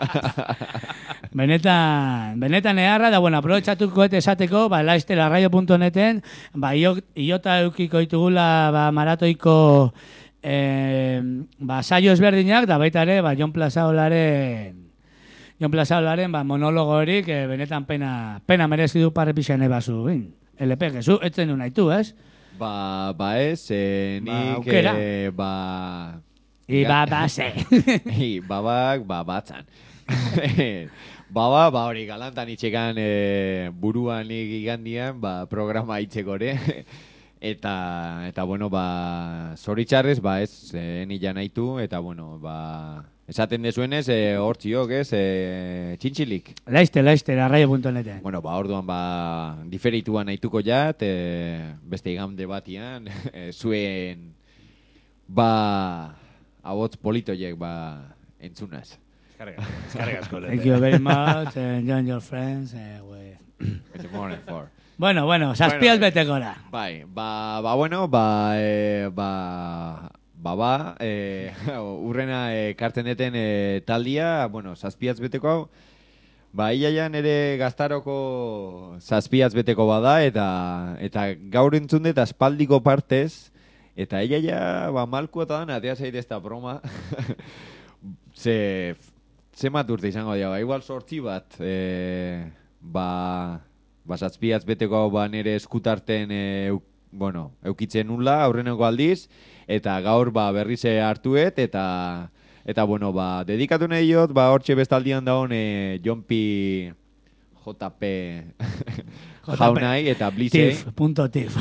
benetan, benetan eharra, da, bueno, aprobetxatuko eta esateko, ba, laiztela arraio punto neten, ba, io, iota eukiko ditugula, ba, maratoiko, eh, ba, saio ezberdinak, da baita ere, ba, Jon Plazaolaren, Jon Plazaolaren, ba, monologo horik, eh, benetan pena, pena merezi du parre pixan ebazu, bin. L P, Jesu, etzen du nahi tu, ez? Ba, ba ez, eh, Ba, nik, aukera. eh, ba... Iba base. I, babak, ba, batzan. Baba, ba, hori, galantan itxekan e, buruan igandian, ba, programa itxekore. eta, eta, bueno, ba, zoritxarrez, ba, ez, e, nila nahitu, eta, bueno, ba, esaten dezuenez, e, hortziok, ez, e, txintxilik. Laizte, laizte, arraio punto neten. Bueno, ba, orduan, ba, diferituan nahituko jat, e, beste igande batian, e, zuen, ba, abotz politoiek, ba, entzunaz. Eskarrik asko, Thank you very much, and join your friends uh, with... It's morning for. Bueno, bueno, zazpiaz Bueno, betekora. Bai, ba, ba, bueno, ba, e, ba, ba, ba, e, urrena e, karten deten e, taldia, bueno, zazpiaz beteko hau, ba, iaian ere gaztaroko zazpiaz beteko bada, eta, eta gaur entzun dut aspaldiko partez, eta iaia, ba, malku eta dan, atea zaite ez da broma, ze, ze maturte izango dira, ba, igual sortzi bat, e, ba, ba, zazpiaz beteko hau ba, nire eskutarten, e, euk, bueno, eukitzen nula, aurreneko aldiz, eta gaur ba, berrize hartuet, eta, eta, bueno, ba, dedikatu nahi jot, ba, hortxe bestaldian daun, e, Jonpi J P jaunai, eta Blizei. Tif, punto tif.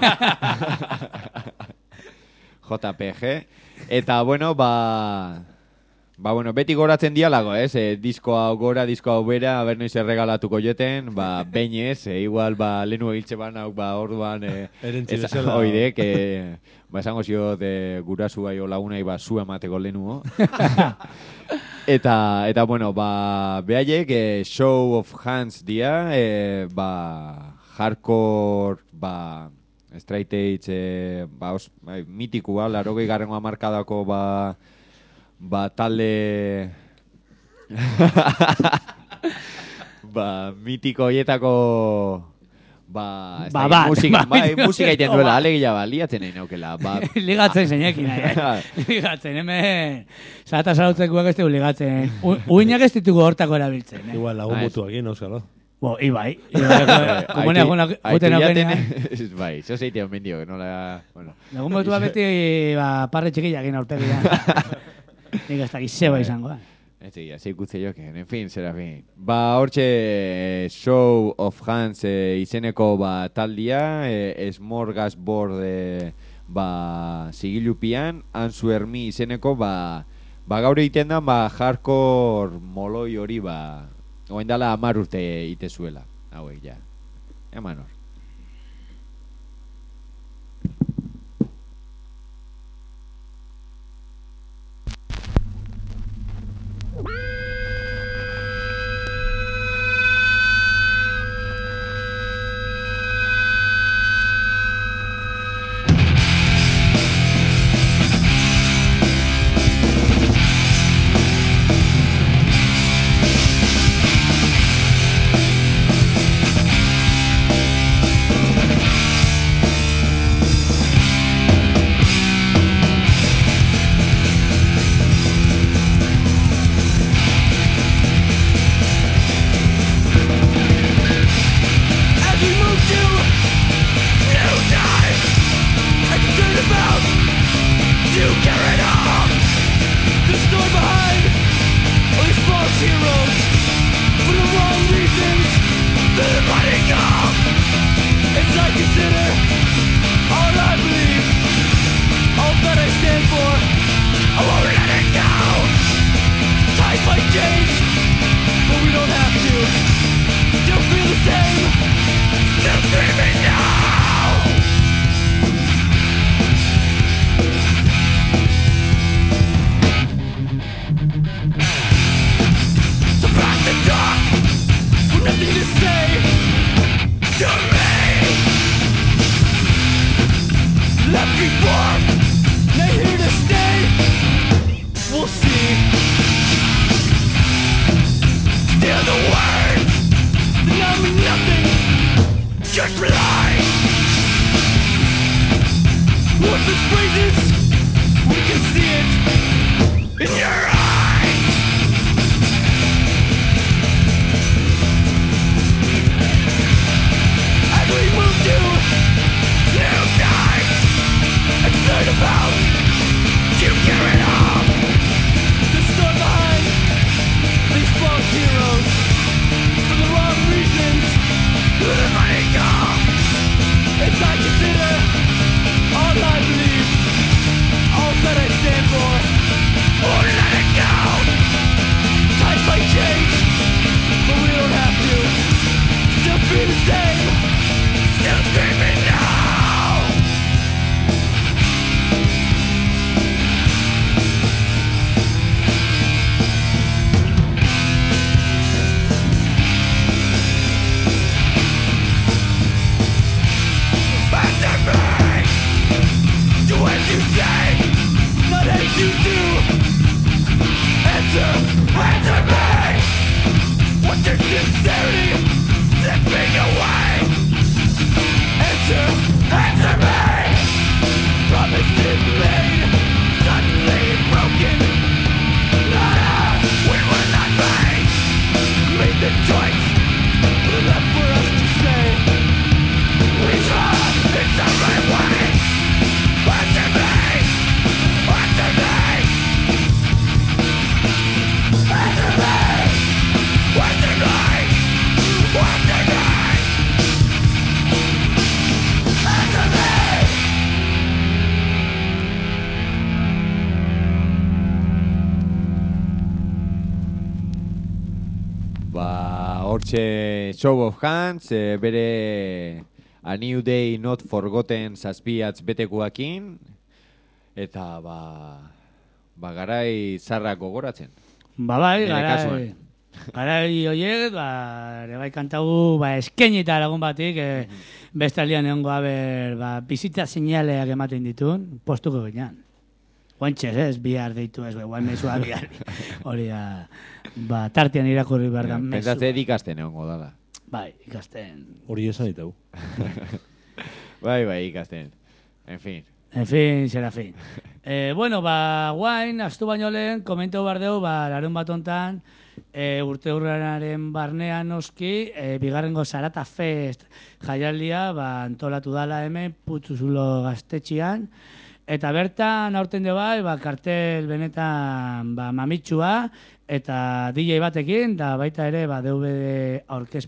J P G. Eta, bueno, ba... Ba, bueno, beti goratzen dialago, ez? E, disko hau gora, disko hau bera, aber noiz erregalatuko joten, ba, behin ez, e, igual, ba, lehenu egiltze ban hau, ba, orduan... E, Erentzi ez- bezala. Oidek, e, ba, esango zio, de gurasu bai o lagunai, ba, zu emateko lehenuo. eta, eta, bueno, ba, behaiek, e, show of hands dia, e, ba, hardcore, ba, straight edge, e, ba, os, bai, mitikua, larogei garrengo hamarkadako, ba, ba, talde... ba, mitiko hietako... Ba, ez Ba, dakit, bat, musika, ba, bai, musika iten ba. duela, alegia, ba, liatzen nahi naukela, ba... Ligatzen zeinekin, eh? Ligatzen, hemen... Zata zarautzekuak ez dugu ligatzen. U- Uinak ez ditugu hortako erabiltzen, eh? Igual lagun Ah, ez. mutuakin, euskalo. Bo, ibai. Ibai, komunea Aitu- juten aitu aukenean. jaten- Bai, zo zeite hon mendio, nola... Bueno. Lagun botua beti, ba, parre txikiak egin aurpegian. Nik ez dakit zeba izango, eh? Ez egia, ze ikutze joken, en fin, Serafin. Ba, hortxe, eh, Show of Hands eh, izeneko ba, taldia, eh, Smorgasbord eh, ba, sigilupian, Anzu Hermi izeneko ba, Ba, gaur egiten da, ba, hardcore moloi hori, ba, oen dala amar urte ite zuela. Hauek, ja. Eman hor. As we move to new time, I concerned about to carry on the story behind all these false heroes for the wrong reasons. They're fighting off as I consider all I believe, all that I stand for. I won't let it go. Times might change, but we don't have to. Still feel the same. Still screaming now. So back the talk with nothing to say to me. Left before, not here to stay. We'll see. Steal the words that now mean nothing. Just rely. Worthless phrases, we can see it in your eyes. As we move to new times, I'm concerned about you carrying on the story behind these false heroes for the wrong reasons. They're fighting off as I consider all I believe, all that I stand for. Won't let it go. Times might change, but we don't have to. Still feel the same. Still screaming now. Answer me. Do as you say, not as you do. Answer, answer me. What's your sincerity slipping away? Answer, answer me. Promises made, suddenly broken. Nah, we were not made. Made the choice, left for us to say. We trust it's the right way. Answer me, answer me. Answer me, answer me, answer me. Answer me. Ba, hortxe Show of Hands, e, bere A New Day Not Forgotten zazpiatz betekuakin, eta ba, ba garai zarrak gogoratzen. Ba bai, Nire garai, kasuan. garai horiek, ba, ere bai kantagu, ba, eskenita lagun batik, e, bestaldian egon gaber, ba, bizitza seinaleak ematen ditun, postuko ginean. Guantxez, ez, bihar deitu ez, igual mesua bihar. Hori da, ba, tartean irakurri behar da mesua. Pentsatze ikasten egongo dala. Bai, ikasten. Hori esan diteu. Bai, bai, ikasten. En fin. En fin, Serafín. Eh, bueno, ba, guain, astu baino lehen, komentu behar dugu, ba, larun bat ontan, e, urte hurrenaren barnean noski, e, bigarrengo Zarata Fest jaialdia, ba, antolatu dala hemen, Putzuzulo gaztetxian, eta bertan aurten de bai, ba, kartel benetan ba, mamitsua, eta D J batekin, da baita ere ba, D V D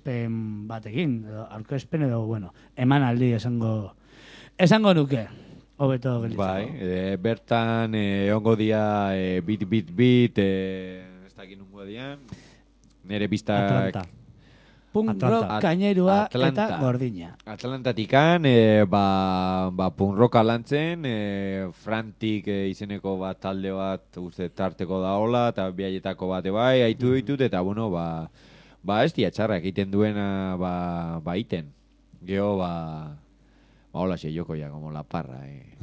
aurkezpen batekin, edo, aurkezpen edo, bueno, emanaldi esango, esango nuke. hobeto gelditzeko. Bai, e, bertan e, ongo dia e, bit, bit, bit, e, ez dakit nungo dian, nere biztak... Atlanta. Punk Atlanta. rock, kainerua Atlanta. eta gordina. Atlantatikan, e, ba, ba punk rocka lantzen, e, Frantic e, izeneko bat talde bat uste tarteko da hola, eta biaietako bate bai, haitu ditut, eta bueno, ba, ba ez dia txarrak egiten duena, ba, ba iten. Geo, ba, ba hola xe jokoia, como la parra, eh.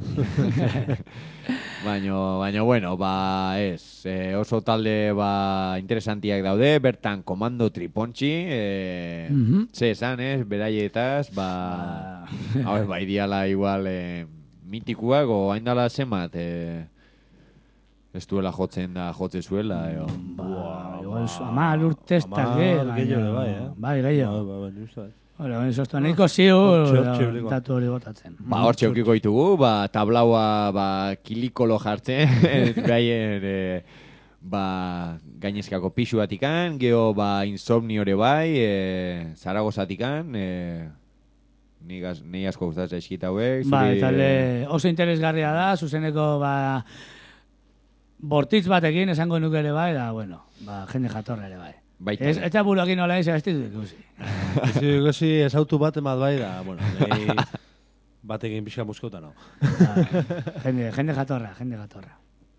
Baina, baina, bueno, ba, ez, e, oso talde, ba, interesantiak daude, bertan komando tripontxi, e, Mhm. ze esan, ez, beraietaz, ba, hau ez, bai diala igual, e, mitikuak, o haindala zemat, e, ez duela jotzen da, jotze zuela, eo. Ba, igual amar urtestak, eh, Amar gehiago ere bai, eh? Bai, gehiago. Bai, bai, bai, uste. Hore, hori zoztu, nahiko ziu, Hortxe, hortxe bilikoa. datu hori botatzen. Ba, hortxe aukiko ditugu, ba, tablaua, ba, kilikolo jartzen, gaien, e, ba, gainezkako pixu batikan, geho, ba, insomniore bai, e, Zaragozatikan, e, ni, gaz, ni asko gustatzen eskita hauek. Bai, zuri- talde oso interesgarria da, zuzeneko, ba, bortitz batekin esango nuke ere bai, da, bueno, ba, jende jatorra ere bai. Baita. Ez, eta buruakin nola izan, ez ditut ikusi. Ikusi, ikusi esautu bat emat bai da, bueno, nahi batekin pixka muskota no. Ba, jende, jende jatorra, jende jatorra.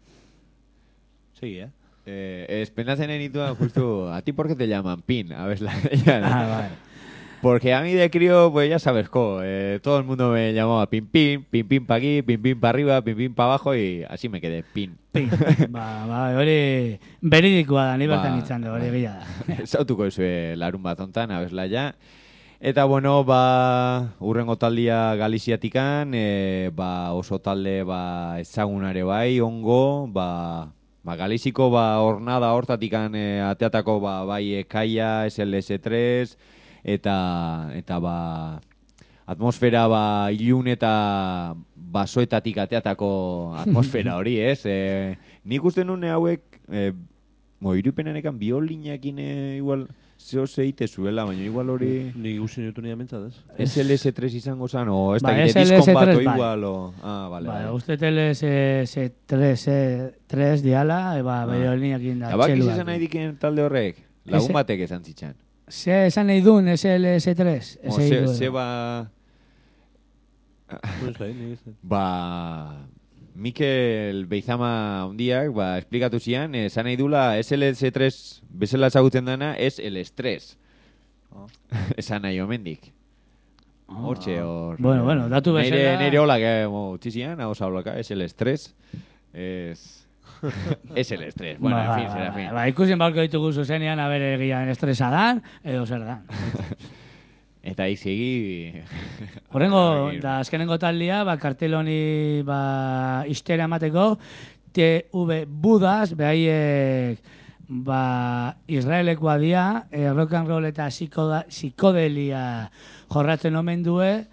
Segi, eh? Eh, espendatzen enituan justo, ¿a ti por qué te llaman Pin? A ver, la, Ah, vale. Porque a mí de crío, pues ya sabes, co, eh, todo el mundo me llamaba Pin Pin, Pin Pin pa' aquí, Pin Pin pa' arriba, Pin Pin pa' abajo y así me quedé, Pin. Pin. Ba, ba, hori beridikoa da, ni bertan Ba, nintzen du, hori bai. gila da. Zautuko ezue larun bat ontan, abesla ja. Eta bueno, ba, urrengo taldia Galiziatikan, e, ba, oso talde ba, ezagunare bai, ongo, ba, ba, Galiziko ba, ornada hortatikan e, ateatako ba, bai Ekaia, S L S tres, eta, eta ba, atmosfera ba, ilun eta basoetatik ateatako atmosfera hori, ez? E, nik uste nune hauek, e, mo, irupenenekan biolinakin e, igual zeo zeite zuela, baina igual hori Ni ikusi nitu nire mentzat, ez? S L S tres izango zan, o ez Ba, da gire S L S diskon bat, tres o bai. igual, o... Ah, bale, Ba, bale. uste tele S tres diala, eba, Ah. bere holinekin da, Eta bakiz txeluak. esan nahi diken talde horrek, lagun Ese- batek esan zitzan. Ze esan nahi duen S L S tres? O, ze, ze ba... Ez bai, nik ez. Ba... Mikel Beizama ondiak, ba, esplikatu zian, esan nahi dula S L S tres bezala ezagutzen dana, es el estrés. Esan nahi omendik. Hortxe, hor... Bueno, bueno, datu Neire, bezala- neire hola, que utzi zian, hau zaulaka, es el estrés. Es... es el estrés. Bueno, en fin, será fin. Ba, ikusin balko ditugu zuzenean, a ber, egian estresa dan, edo zer dan. Eta izegi... Horrengo, da azkenengo taldia, ba, kartel honi ba, istera emateko, T V Budas, behaiek ba, Israelekoa dia, e, rock and roll eta psikoda, psikodelia jorratzen omen due,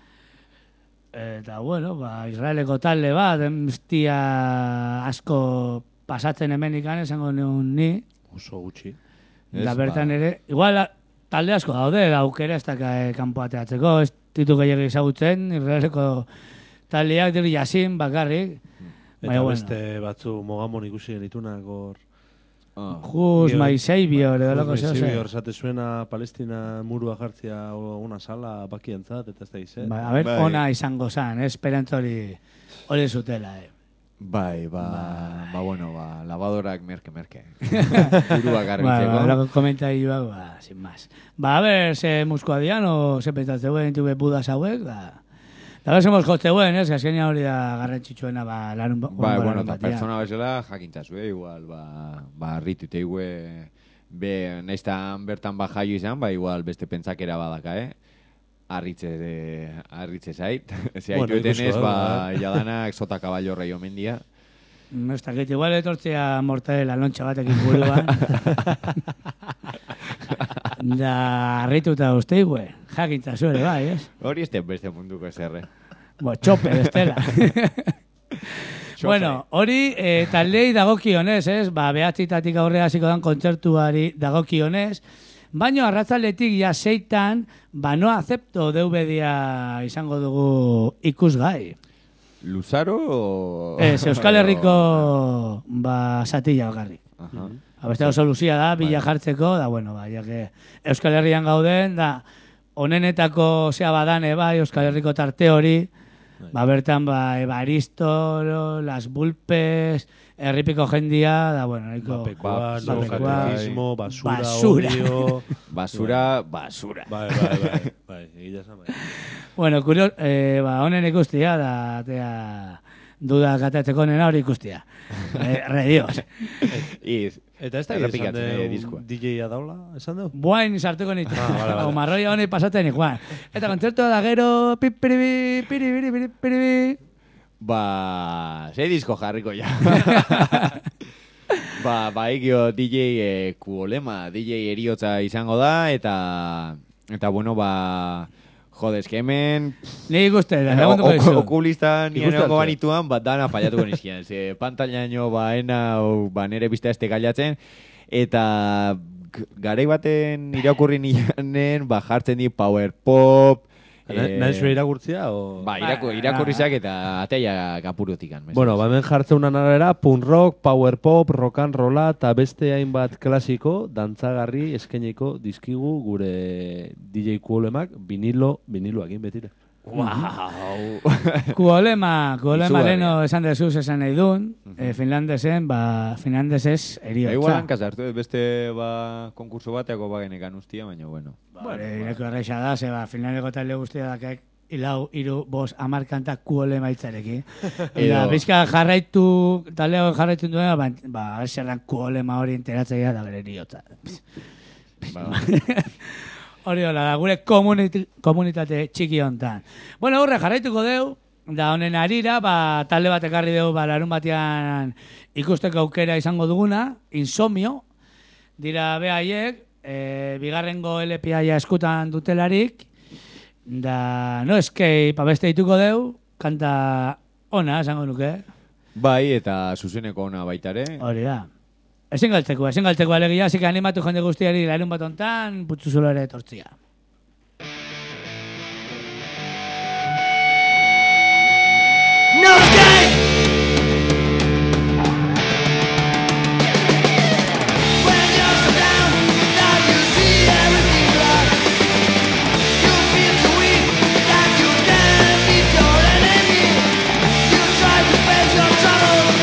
eta bueno, ba, Israeleko talde bat, emstia asko pasatzen hemenikan, esango nion ni, Oso gutxi. Ez, da bertan ba. ere, igual talde asko daude, da aukera ez daka eh, kanpo ateatzeko, ez ditu gehiago ezagutzen, Israeleko taldeak diri jasin bakarrik, Eta baina bueno, beste batzu mogamon ikusi genitunak hor. Ah. Who's my savior, edo loko zeo Zibi ze. hor esate zuena Palestina murua jartzia o- una sala bakientzat, eta ez da ize. Ba, a ber, Bai. ona izango zan, eh, esperantza hori hori zutela, eh. Bai, ba, ba, bueno, ba, lavadorak merke-merke. Ba, Buruak ba, garbitzeko. loko komentaiuak, ba, sin más. Ba, a ber, ze muskoa dian, o ze pentatzeuen tube budas hauek, da... Da ber, semos jotzeuen, ez, azkenia hori da garrantzitsuena, ba, larun ba, Bai, urrengo bueno, larun eta batean. persona bezala jakintazu, eh, igual, ba, ba, ritute igue, be, naiztan bertan ba jaio izan, ba, igual beste pentsakera badaka, eh? Arritze, eh, arritze zait. Ze Bueno, haitu etenez, ikusiko, ba, eh. jadanak sota kaballo rei omen dia. No, ez dakit, igual etortzea mortadela lontxa batekin buruan. Da, harrituta uste igue, jakintza zuere, bai, ez? Hori este beste munduko zerre. Bo, txope, bestela. Bueno, hori eh, taldei dagokionez, ez? Ba, behatzitatik aurrera hasiko dan kontzertuari dagokionez, baino arratzaletik ja seitan, ba, no acepto D V D-a izango dugu ikusgai. Luzaro o... Ez, Euskal Herriko ba, satila bakarrik. Aha. Abeste oso luzia da, bila jartzeko, da, bueno, ba, ja que Euskal Herrian gauden, da, onenetako zea badane, bai, Euskal Herriko tarte hori, ba, bertan, ba, Evaristo, Las Bulpes, Herripiko jendia, da, bueno, nahiko... Bapekuano, Bapekua, catecismo, basura, basura. odio... Basura, basura. Bai, bai, bai, bai, egia esan bai. Bueno, kurio, eh, ba, honen ikustia, da, atea, duda katatzeko nena hori ikustia. Re, re Dios. Iz, Eta ez da esan errepikatzen ere deu diskoa. D J-a daula, esan deu? Buain sartuko nitu. Ah, vale, vale. O marroia honi pasatzen ikuan. Eta kontzertua da gero, pipiribi, piribiri, piribiri. Ba, sei disko jarriko ja. ba, ba, egio D J eh, Kuolema, D J eriotza izango da, eta, eta bueno, ba, jodes, que hemen... Ni ikuste, da, O- lagunduko o- dizu. Okulistan nien Ikuste egongo altzea. banituan, bat dana fallatuko nizkian. Ze pantallaino ba ena o, ba nere bizta este gailatzen, eta g- garai baten irakurri nianen, ba jartzen di power pop, Eh, Nahi zure irakurtzia, o... ba, iraku, Ba, irakurrizak eta ateia gapurotikan. Bueno, ba, hemen jartzen unan arabera, punk rock, power pop, rock and rolla, eta beste hainbat klasiko, dantzagarri eskeniko dizkigu gure D J Kuolemak vinilo, viniloakin betira. Wow. Kuolema, kuolema Izugarria. leno esan dezuz esan nahi duen, eh, finlandesen, ba, finlandesez eriotza. Igual hankaz hartu, dut, beste ba konkurso bateako bagenekan ustia, baina bueno. Bueno, ireko erreixa da, ze ba, finlandeko talde guztia dakek, ilau, iru, bos, amar kanta kuolema hitzarekin. Eta Edo- bizka jarraitu, taldeago jarraitu duena, ba, ba zerran kuolema hori interatzaia da bere eriotza. Ba, Hori hola da, gure komunit komunitate txiki hontan. Bueno, horre jarraituko deu, da honen arira, ba, talde bat ekarri deu, ba, larun batean ikusteko aukera izango duguna, Insomnio, dira behaiek, e, bigarrengo L P A eskutan dutelarik, da No Escape abeste dituko deu, kanta ona, esango nuke, bai, eta zuzeneko ona baitare. hori da. Ezin galtzeko, ezin galtzeko alegia, zik animatu jende guztiari larun bat hontan, putzuzulo ere etortzia. No escape! When you're so down, now you see everything black. You feel too weak, that you can't beat your enemy. You try to face your troubles,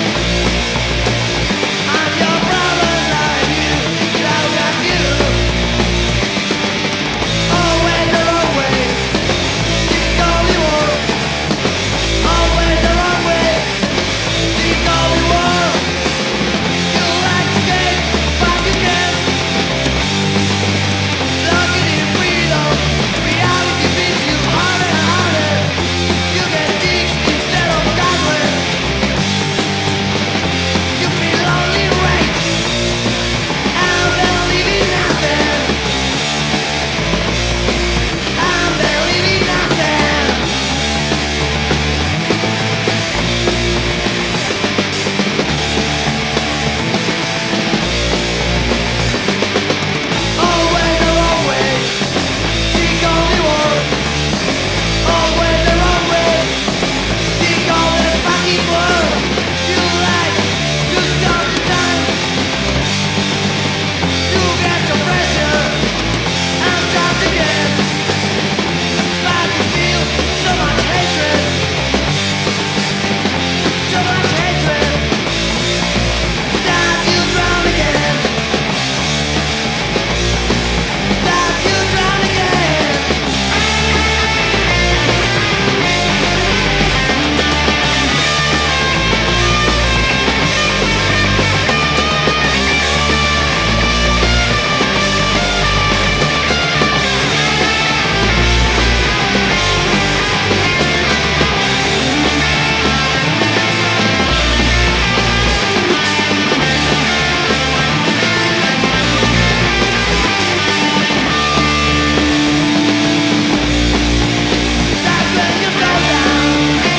and your problems are in you, loud at you. Always the wrong way, think all you want. Always the wrong way, think all you want. You like to escape, but you can't. Looking in freedom, reality beats you harder and harder. You get digs instead of godless. You feel lonely rage, and they're leaving nothing. And they're leaving nothing. Always the wrong way, think only one. Always the wrong way, think only the fucking one. You like to stop the time. You get the pressure and start again. But you feel so much hatred, so much hatred that you drown again. That you drown again. That's when you go down.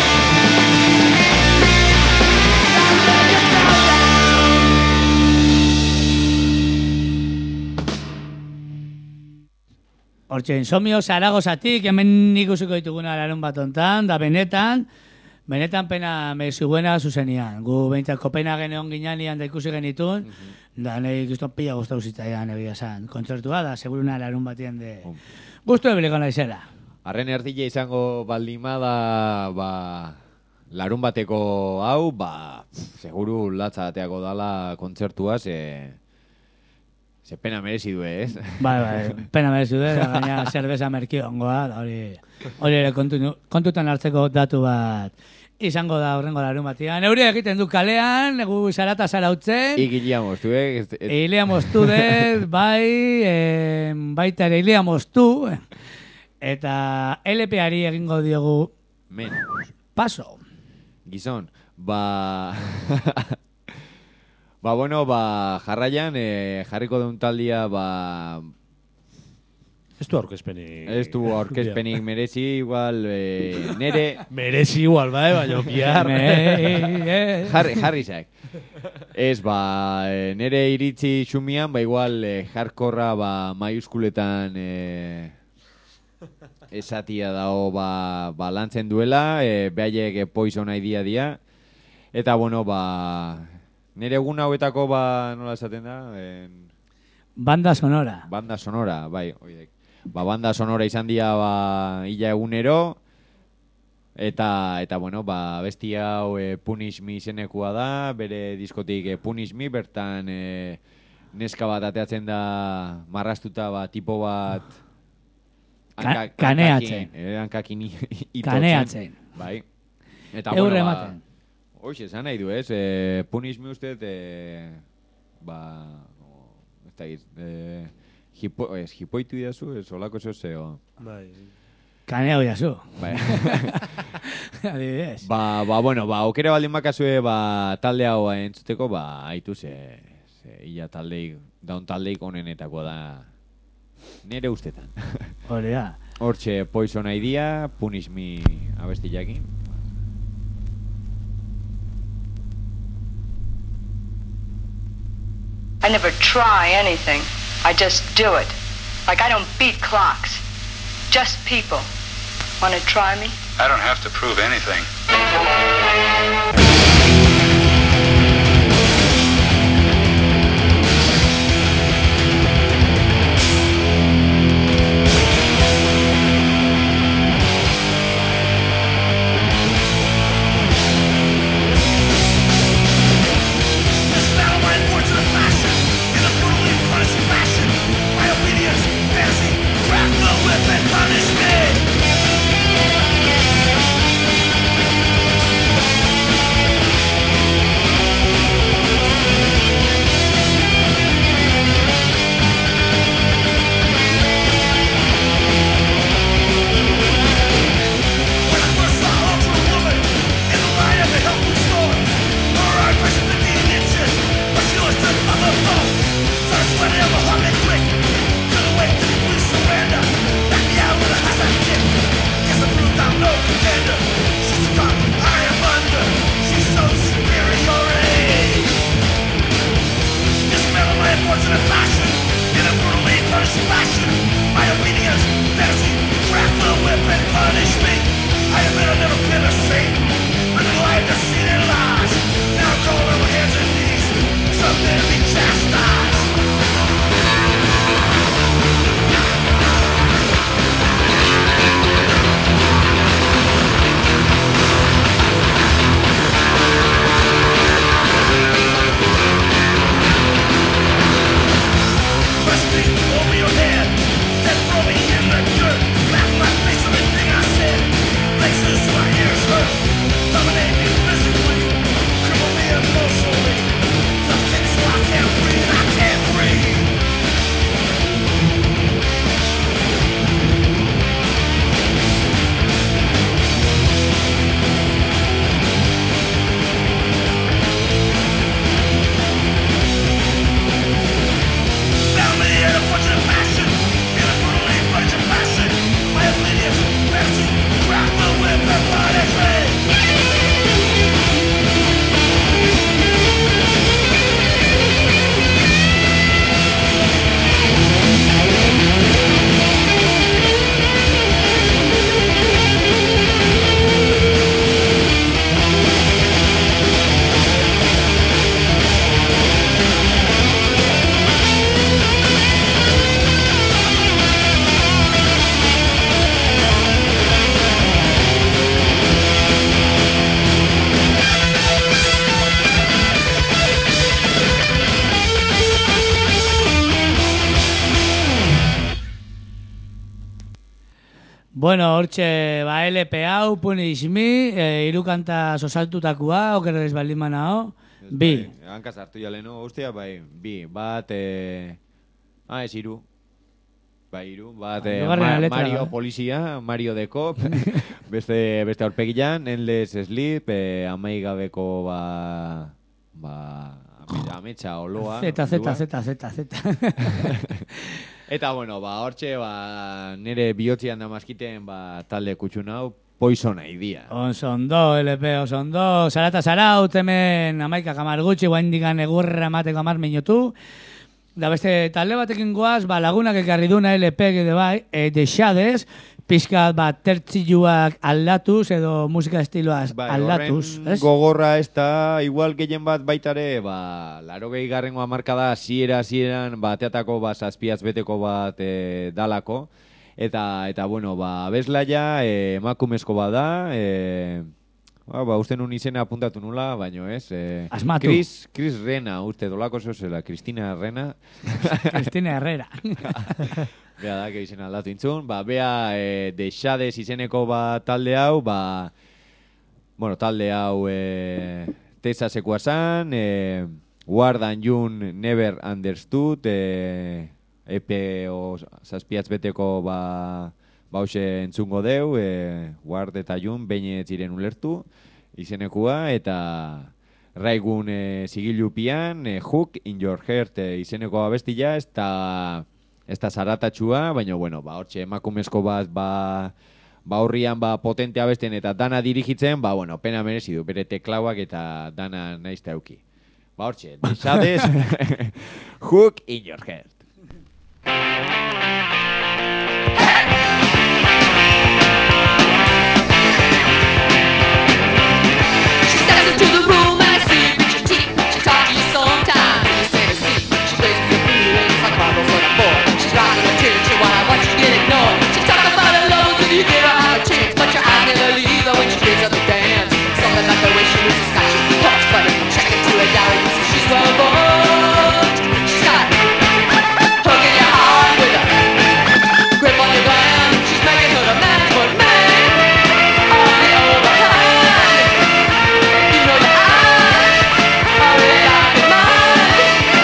That's when you go down. Hortxe, Insomnio Zaragozatik, hemen ikusiko dituguna larun bat hontan, da benetan, benetan pena mezuguena zuzenian. Gu behintzat Kopenhagen egon ginean da ikusi genitun, da nahi gizton pila guztau zitzaidan egia esan. Kontzertua da, seguruna larun batien de... Guztu ebiliko naizela. Arren erdile izango baldimada, ba... larun bateko hau, ba... seguru latza ateako dala kontzertua, ze... ze pena merezi du, ez? Bai, bai, pena merezi du, gaina zerbeza merkiongoa, da hori... Hori ere kontu, kontutan hartzeko datu bat izango da horrengo larun batian. Euri egiten du kalean, egu zarata zarautzen. Igilia moztu, eh? Igilia moztu dut, bai, e, baita ere igilia moztu. Eta L P-ari egingo diogu Men, paso. gizon, ba... ba, bueno, ba, jarraian, eh, jarriko duen taldia, ba... Ez du aurkezpenik. Ez du aurkezpenik merezi, igual, eh, nere... Merezi igual, bai, baina bihar. Jarri, jarri zak. Ez, ba, eh, nere iritzi xumian, ba, igual, eh, jarkorra, ba, maiuskuletan eh, esatia dao, ba, ba, lantzen duela, eh, behaiek poison idea dia. Eta, bueno, ba, nere egun hauetako, ba, nola esaten da? En... Banda sonora. Banda sonora, bai, oidek. Ba, banda sonora izan dira, ba, illa egunero, eta, eta bueno, ba, besti hau e, Punish Me izenekua da, bere diskotik e, Punish Me, bertan e, neska bat ateatzen da marrastuta, ba, tipo bat... Ka kaneatzen. Eh, hankakin itotzen. Kaneatzen. Bai. Eta, Eurre bueno, ba... ematen. Hoxe, esan nahi du, ez? E, Punish Me uste, e, ba... Ez da giz, e, Hipo, ez, hipoitu idazu, ez olako eso zeo. Bai. Kaneo jazu. Bai. Adibidez. ba, ba, bueno, ba, okera baldin bakazue, ba, talde hau entzuteko, ba, haitu ze, ze, ia taldeik, daun taldeik onenetako da, nere ustetan. Hori da. Hortxe, Poison Idea, Punish Me abesti jakin. I never try anything. I just do it. Like I don't beat clocks. Just people. Want to try me? I don't have to prove anything. Unfortunate passion Bueno, hortxe, ba, L P hau, Punish Me, e, iru kanta sosaltutakoa, okerrez baldin manao, bi. Hankaz hartu jaleno, hostia, bai, bi, bat, eh... ah, ez iru. Bai, iru, bat, Ba, eh, hirugarren Ma- letra, Mario bai. Polizia, Mario de Cop, beste, beste aurpegian, Endless Sleep, eh, amaigabeko, ba... ba... ame- ametsa, oloa. Zeta, zeta, lua. zeta, zeta, zeta. Eta, bueno, ba, hortxe, ba, nire bihotzian damazkiten, ba, talde kutxun hau, Poison Idea. Osondo, L P, osondo. Zara eta zara, hemen amaika kamar gutxi, guain digan egurra emateko amar minutu. Da beste talde batekin goaz, ba, lagunak ekarri duna L P gede bai, e, The Shades, pixkat bat tertziluak aldatuz, edo musika estiloaz Bai, aldatuz. horren Ez? gogorra ez da, igual gehien bat baitare, ba, laro gehi garrengoa markada, ziera, zieran, bateatako, ba, zazpiaz beteko bat e, dalako. Eta, eta, bueno, ba, abeslaia, e, emakumezko bada, e, ba, ba, uste nun izena apuntatu nula, baino ez. E, Asmatu. Chris, Chris Rena, uste, dolako zozela, Cristina Rena. Cristina Herrera. Bea da, que izena aldatu intzun. Ba, bea, e, The Shades izeneko ba, talde hau, ba, bueno, talde hau e, Texasekoa zan, e, Ward and June Never Understood, e, E P o zazpiatz beteko ba, bause entzungo deu, e, Ward eta June behin ez ziren ulertu, izenekua, eta Raigun e, zigilupian, e, Hook in Your Heart e, izeneko abestia, ez da, ez da zaratatxua, baina, bueno, ba, hortxe emakumezko bat, ba, ba horrian ba potente abesten eta dana dirigitzen, ba, bueno, pena merezi du, bere teklauak eta dana naizte auki. Ba, hortxe, The Shades, Hook in Your Heart. She steps into the room and I see picture teeth. She talks to you sometime and you say to see. She plays with your feelings like marbles on a board. She's rocking her attention while I watch you get ignored. She talks about her love till you give her a chance, but your eyes never leave her when she gets up to dance. Something about the way she moves has got you hooked, but check it to her gallery, so she's well booked. She's got hook in your heart with a grip on your gland. She's making her the man for man. On the other hand, you know that I, I really like your mind.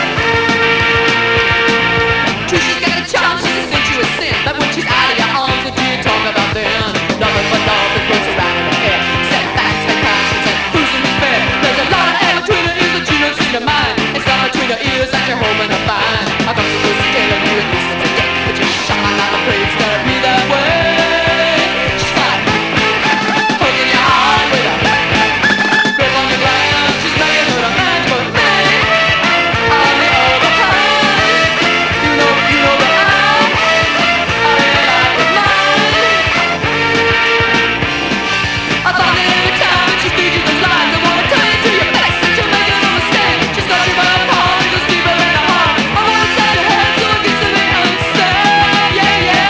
True, she's got a charm, she's a sensuous sin, but when she's out of your arms, what do you talk about then? Nothing but love that goes around in her head. Setbacks and passions and losing respect. There's a lot of air between her ears that you don't seem to mind. It's not between her ears that you're hoping to find. I come to listen, telling you and listen to get, but you're shot like a praise, gotta be that way. She's got hook in your heart with a grip on your gland. She's making her the man for me. On the other hand, you know, you know that I, I really like your mind. I thought that every time that she speaks you those lines, I wanna tell you to your face that you're making no mistake. She's touching my heart, it goes deeper than a heart. I wanna touch your head so it gets to me unsaid. Yeah, yeah.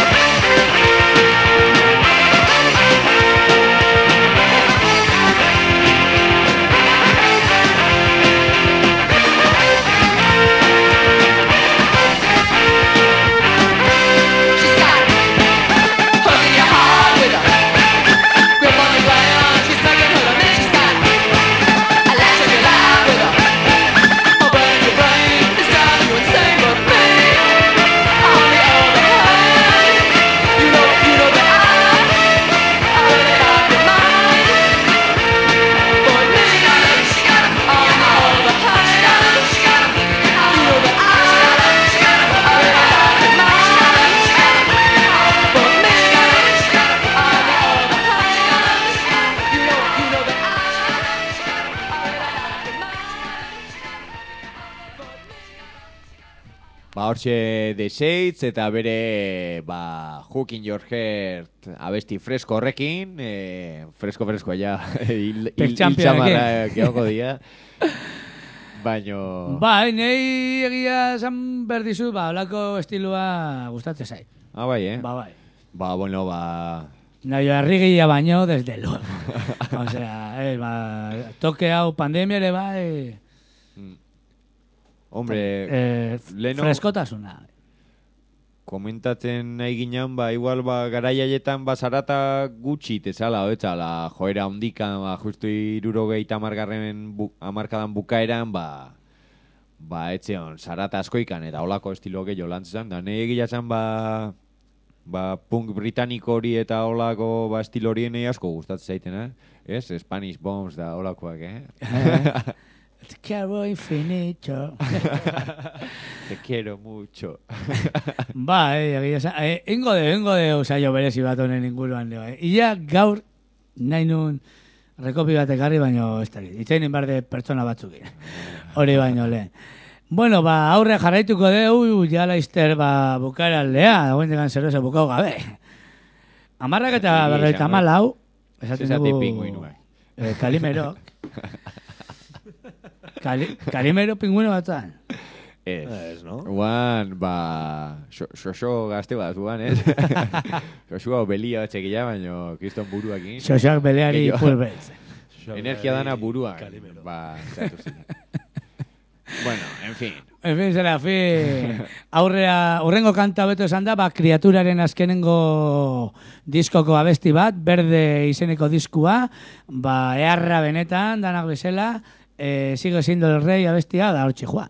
She's got hook in your heart with a grip on your gland. She's making her the man. She's got a latch on your lap with a a burn in your brain. It's driving you insane, but me, on the other hand, you know, you know that I, I really like your mind. But me, on the other hand, you know that I, I really like your mind. But me, on the other hand, you know, you know that I, I really like your mind. Ba, hortxe The Shades eta bere, ba, Hook in Your Heart abesti fresko horrekin, e, fresko fresko ja, hil, hil, hil Pertxampianekin. txamarrak egongo dira. Baino... Bai, nei egia esan berdizu, ba, holako estiloa gustatzen zait. Ah, bai, eh? Ba, bai. Ba, bueno, ba... Naio herrigia baino, desde luego. O sea, eh, ba, toke hau pandemia ere bai, Hombre, eh, leno... freskotasuna. komentatzen nahi ginen, ba, igual, ba, garaiaietan, ba, zarata gutxi tezala, oetzala, joera hondikan, ba, justu irurogeita amargarren bu, amarkadan bukaeran, ba, ba, etzeon, zarata askoikan, eta holako estilo gehiago lantzan, da, nahi egia zan, ba, ba, punk britaniko hori eta holako, ba, estilo horien nahi asko gustatzen zaiten, eh? Ez, Spanish Bombs da holakoak, eh? Te quiero infinito. Te quiero mucho. Ba, eh, egia esan, eh, ingo de, ingo de, osaio berezi bat honen inguruan leo, eh. Ia gaur nahi nun rekopi bat ekarri, baino ez dakit. Itzainin bar de pertsona batzukin. Hori baino lehen. Bueno, ba, aurre jarraituko deu, ja laizter, ba, bukaera aldea, dagoen degan zeroze bukau gabe. Amarrak eta berroita malau, esaten Zesate dugu... pinguinuak. Eh, Kalimerok. Kali, Kalimero pinguino batan. Ez. Ez, no? Guan, ba... Xoxo gazte bat, guan, ez? Xoxo hau belia batxekila, baino kriston buruakin. Xoxoak beleari pulbetz. Energia dana buruan. Ba, zatu ziren. Bueno, en fin. En fin, zera, fin. Aurrea, urrengo kanta beto esan da, ba, kriaturaren azkenengo diskoko abesti bat, berde izeneko diskua, ba, eharra benetan, danak bezala, eh, sigo siendo el rey abestia, da hortxe joa.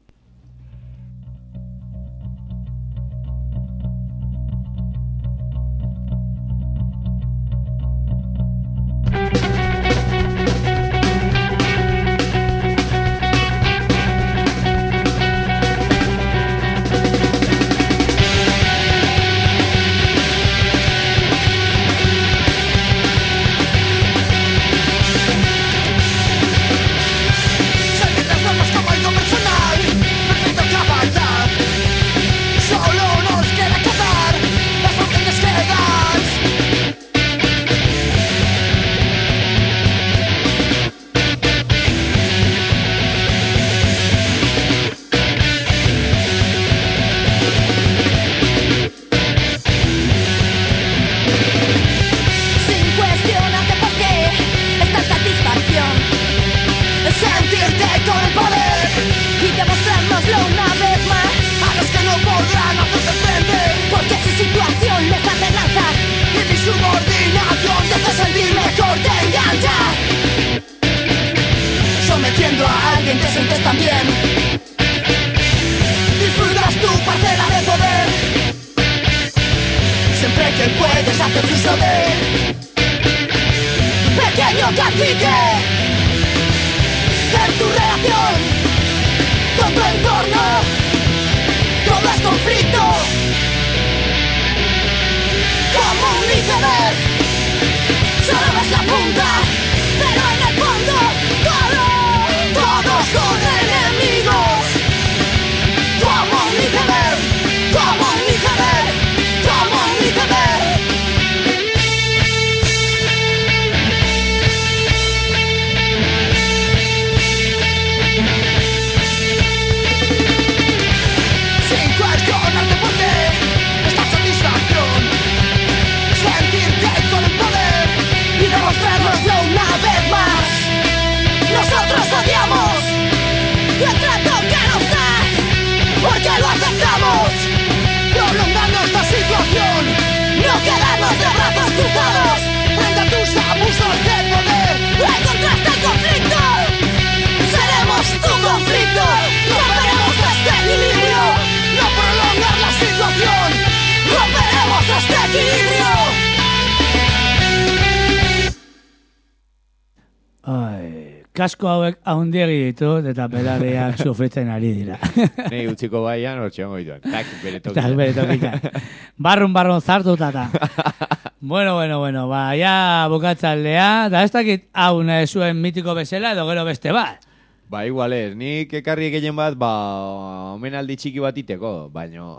Kasko hauek haundiegi ditut eta pelariak sufritzen ari dira. Nei utziko baian, hortxe hongo dituan. Tak bere tokitan. Tak bere tokitan. Barrun, barrun zartutata. Bueno, bueno, bueno, ba, ja bukatzaldea, da ez dakit hau nahi zuen mitiko bezala edo gero beste bat. Ba, igual ez, nik ekarri gehien bat, ba, omenaldi txiki bat iteko, baino,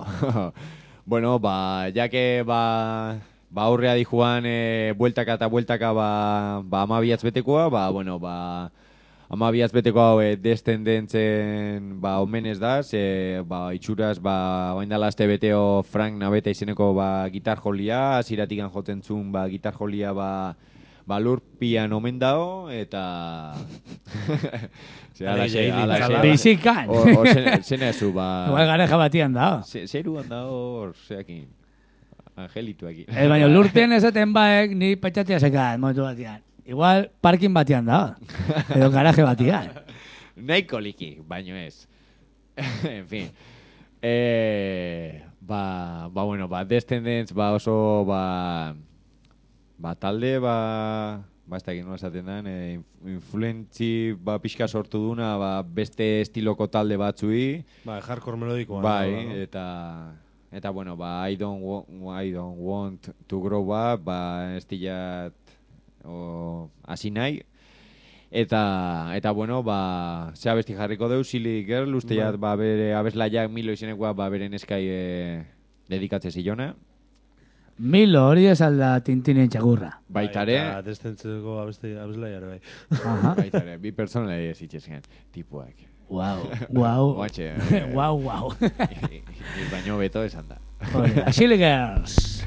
bueno, ba, jake, ba, ba, aurrea di joan, e, bueltaka eta bueltaka, ba, ba, amabiatz betekoa, ba, bueno, ba, amabiatz beteko hau e, descendentzen, ba, omenez da, ze, ba, itxuraz, ba, oindala azte beteo Frank Naveta izeneko, ba, gitar jolia, aziratikan joten zuen, ba, gitar jolia, ba, ba, lurpian omen dao, eta... Zer, ala, Alegia, ala, hilin, ala, Bizikan. O, o zen, zen ezu, ba... Igual gareja batian da. ze- Zeruan dao, zeakin, angelituakin. Ez baina lurten esaten baek, ni pentsatia zekan, momentu batian. Igual parking batian da. Edo garaje batian. Nahiko liki, baino ez. En fin. Eh, ba, ba, bueno, ba, Descendants, ba, oso, ba, ba, talde, ba, ba, ez da egin nola esaten den, eh, influentzi, ba, pixka sortu duna, ba, beste estiloko talde batzui, Bai, hardcore melodikoa. bai, no? eta, eta, bueno, ba, I don't, wa- I don't want to grow up, ba, estilat, o, hasi nahi, Eta, eta bueno, ba, ze abesti jarriko deu, Silly Girl, usteiat, ba, bere abeslaiak Milo izenekoa, ba, beren eskai e, dedikatze zilona. Milo hori ez alda tintinen txagurra. Baitare, Eta destentzeko abeste abeslaiare bai. Aha. baitare, bi pertsona ez itxezgen, tipuak. Guau, guau. Guatxe, Guau, guau. il baino beto esan da. Hori da, Silly Girls.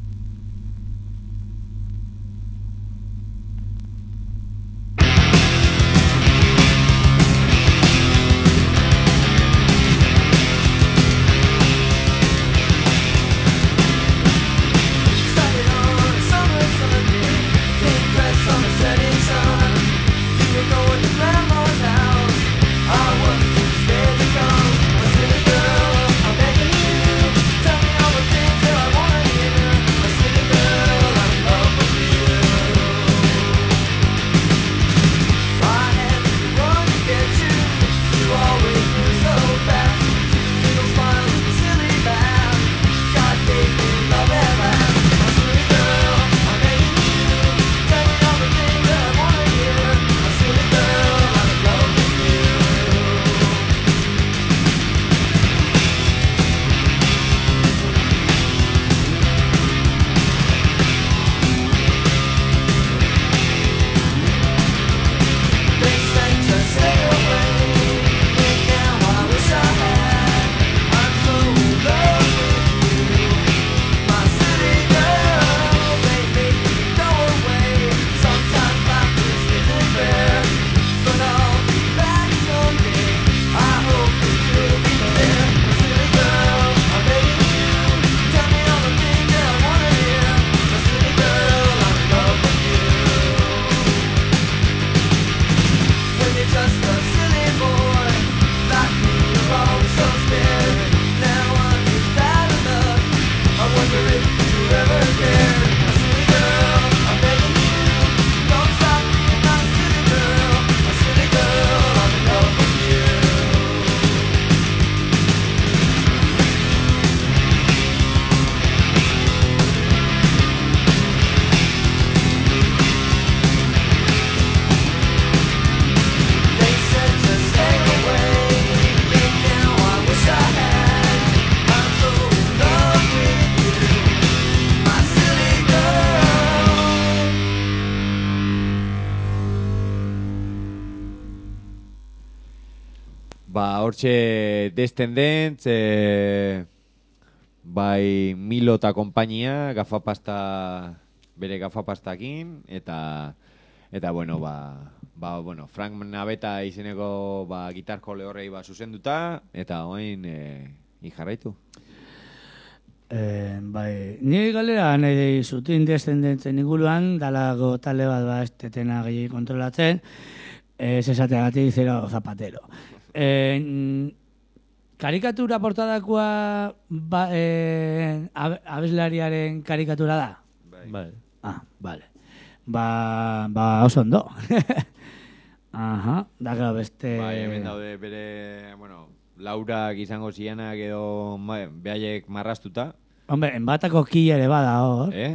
Ba, hortxe Descendents, e, bai Milo eta konpainia, gafapasta, bere gafapastakin, eta, eta bueno, ba, ba, bueno, Frank Naveta izeneko ba, gitarko lehorrei ba, zuzenduta, eta oin e, ijarraitu. Eh, bai, ni galera nahi zutin Descendentzen inguruan, dalago talde bat ba, ez tetena gehi kontrolatzen, ez esateagatik zero zapatero. Eh, karikatura portadakoa ba, eh, abeslariaren karikatura da? Bai. Ah, vale. Ba, ba oso ondo. Aha, da gero beste... Bai, hemen daude bere, bueno, Laurak izango zianak edo ma, behaiek marrastuta. Hombre, enbatako killa ere bada hor. Eh?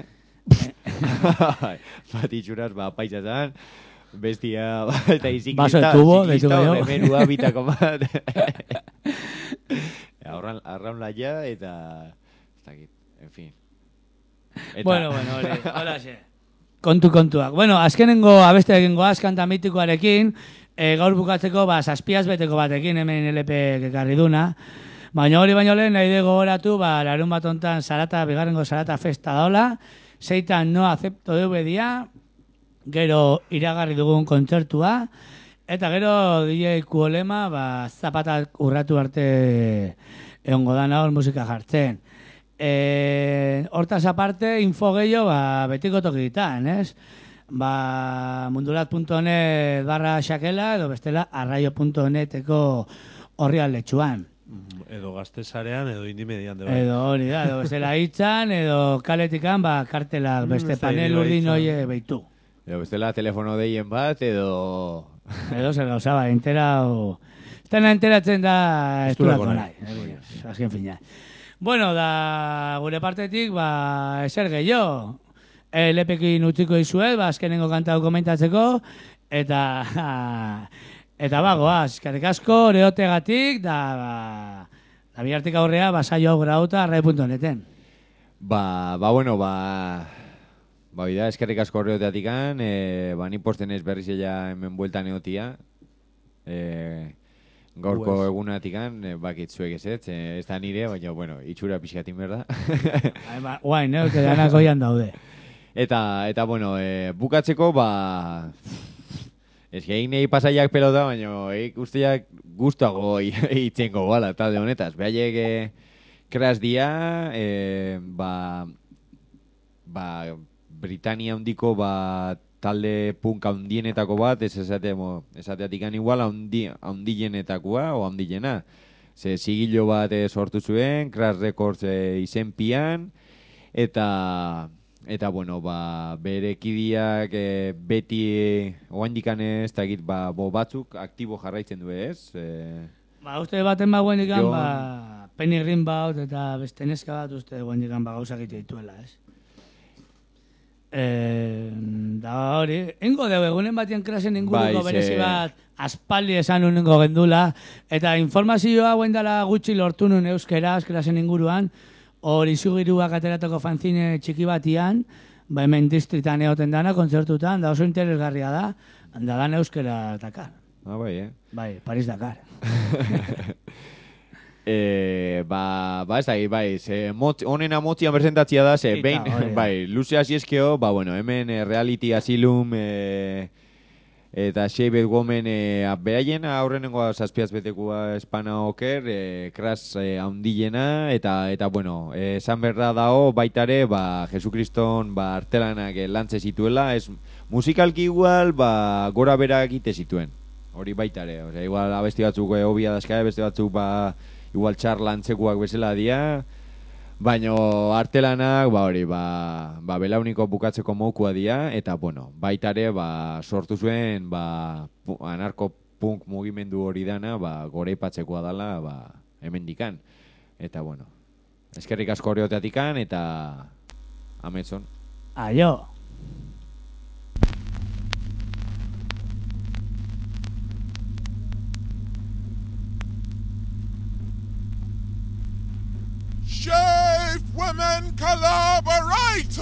Bat itxuraz, ba, paisa zan, bestia, ba, eta iziklista, Baso de tubo, ziklista, deitu gehiago. remenua bitako bat. Arraun, arraun laia, eta, ez dakit, en fin. Eta, Bueno, bueno, hori, hola xe. Kontu kontuak. Bueno, azkenengo abeste egingo azkanta mitikoarekin, e, gaur bukatzeko, ba, zazpiaz beteko batekin, hemen L P ekarri duna. Baina hori baino lehen, nahi dugu horatu, ba, larun bat ontan zarata, bigarrengo zarata festa daola, zeitan no acepto D V D-a, gero iragarri dugun kontzertua, eta gero D J Kuolema ba, zapatak urratu arte egongo da hor musika jartzen. E, hortaz aparte, info gehiago ba, betiko tokitan, ez? Ba, mundulat punto net barra xakela edo bestela arraio punto neteko horri aldetxuan. Edo gaztesarean, edo indimedian. Bai. Edo hori da, edo bestela hitzan, edo kaletikan, ba, kartelak beste Mm, panel zain, urdin bai, hoie behitu. Edo bestela telefono deien bat, edo... Edo zer gauza, ba, entera o... Estena enteratzen da esturako Esturako nahi. Azken fina. Bueno, da gure partetik, ba, eser gehiago. E, lepekin utziko izuet, ba, azkenengo kantau komentatzeko, eta... Eta bagoa, eskerrik asko, oreotegatik, da... Ba, da bihartik aurrea, ba, saio hau grauta, arrai punto neten. Ba, ba, bueno, ba... Ba, bida, eskerrik asko horreoteatikan, e, ba, ni posten ez berriz ella hemen bueltan egotia. E, gaurko Pues. egunatikan, e, bakit zuek ez ez, e, ez da nire, baina, bueno, itxura pixkatin berda. Ba, guain, eh, que danak oian daude. eta, eta, bueno, e, bukatzeko, ba... Ez que egin nahi pasaiak pelota, baina eik usteak guztuago hitzengo gala, talde honetaz. Behaiek e, kras dia, e, ba... Ba... Britania handiko ba, talde punk handienetako bat, ez esate, mo, esateatikan igual handi, handienetakoa o handiena. Ze sigillo bat e, sortu zuen, Crash Records e, izenpian, eta eta bueno, ba, bere kidiak e, beti e, oaindikan ez, eta egit, ba, bo batzuk aktibo jarraitzen du ez. E, Ba, uste baten ba guendikan, Jon- ba, Penny Greenbaut eta beste neska bat uste guendikan ba gauzak egite dituela, ez? Eh, da hori, ingo deu egunen batien krasen inguruko Bai, berezi ze- bat aspaldi esan unengo gendula, eta informazioa guendala gutxi lortu nun euskeraz krasen inguruan, hori zugiruak ateratako fanzine txiki batian, ba hemen distritan egoten dana, kontzertutan, da oso interesgarria da, da dan euskera Dakar. ah, bai, eh? Bai, Paris Dakar. E, ba, ba ez da, bai, ze motz, onena motzian presentatzia da, ze Eta, behin, hori da. bai, luze hasi eskeo, ba, bueno, hemen e, Reality Asylum e, eta Shaved Woman e, beraien aurrenengo zazpiaz betekua espana oker, e, Crash e, haundilena, eta, eta bueno, e, esan berra dao baitare, ba, Jesukriston, ba, artelanak e, lantze zituela, ez musikalki igual, ba, gora bera egite zituen. Hori baitare, osea, igual abesti batzuk e, hobia dazkare, beste batzuk, ba, igual txar lantzekuak bezala dia, baino artelanak, ba hori, ba, ba belauniko bukatzeko mokua dia, eta bueno, baitare, ba, sortu zuen, ba, pu- anarko-punk mugimendu hori dana, ba, goreipatzekoa dala, ba, hemendikan. Eta bueno, eskerrik asko horioteatikan, eta ametson. Aio. Shave Women Collaborator!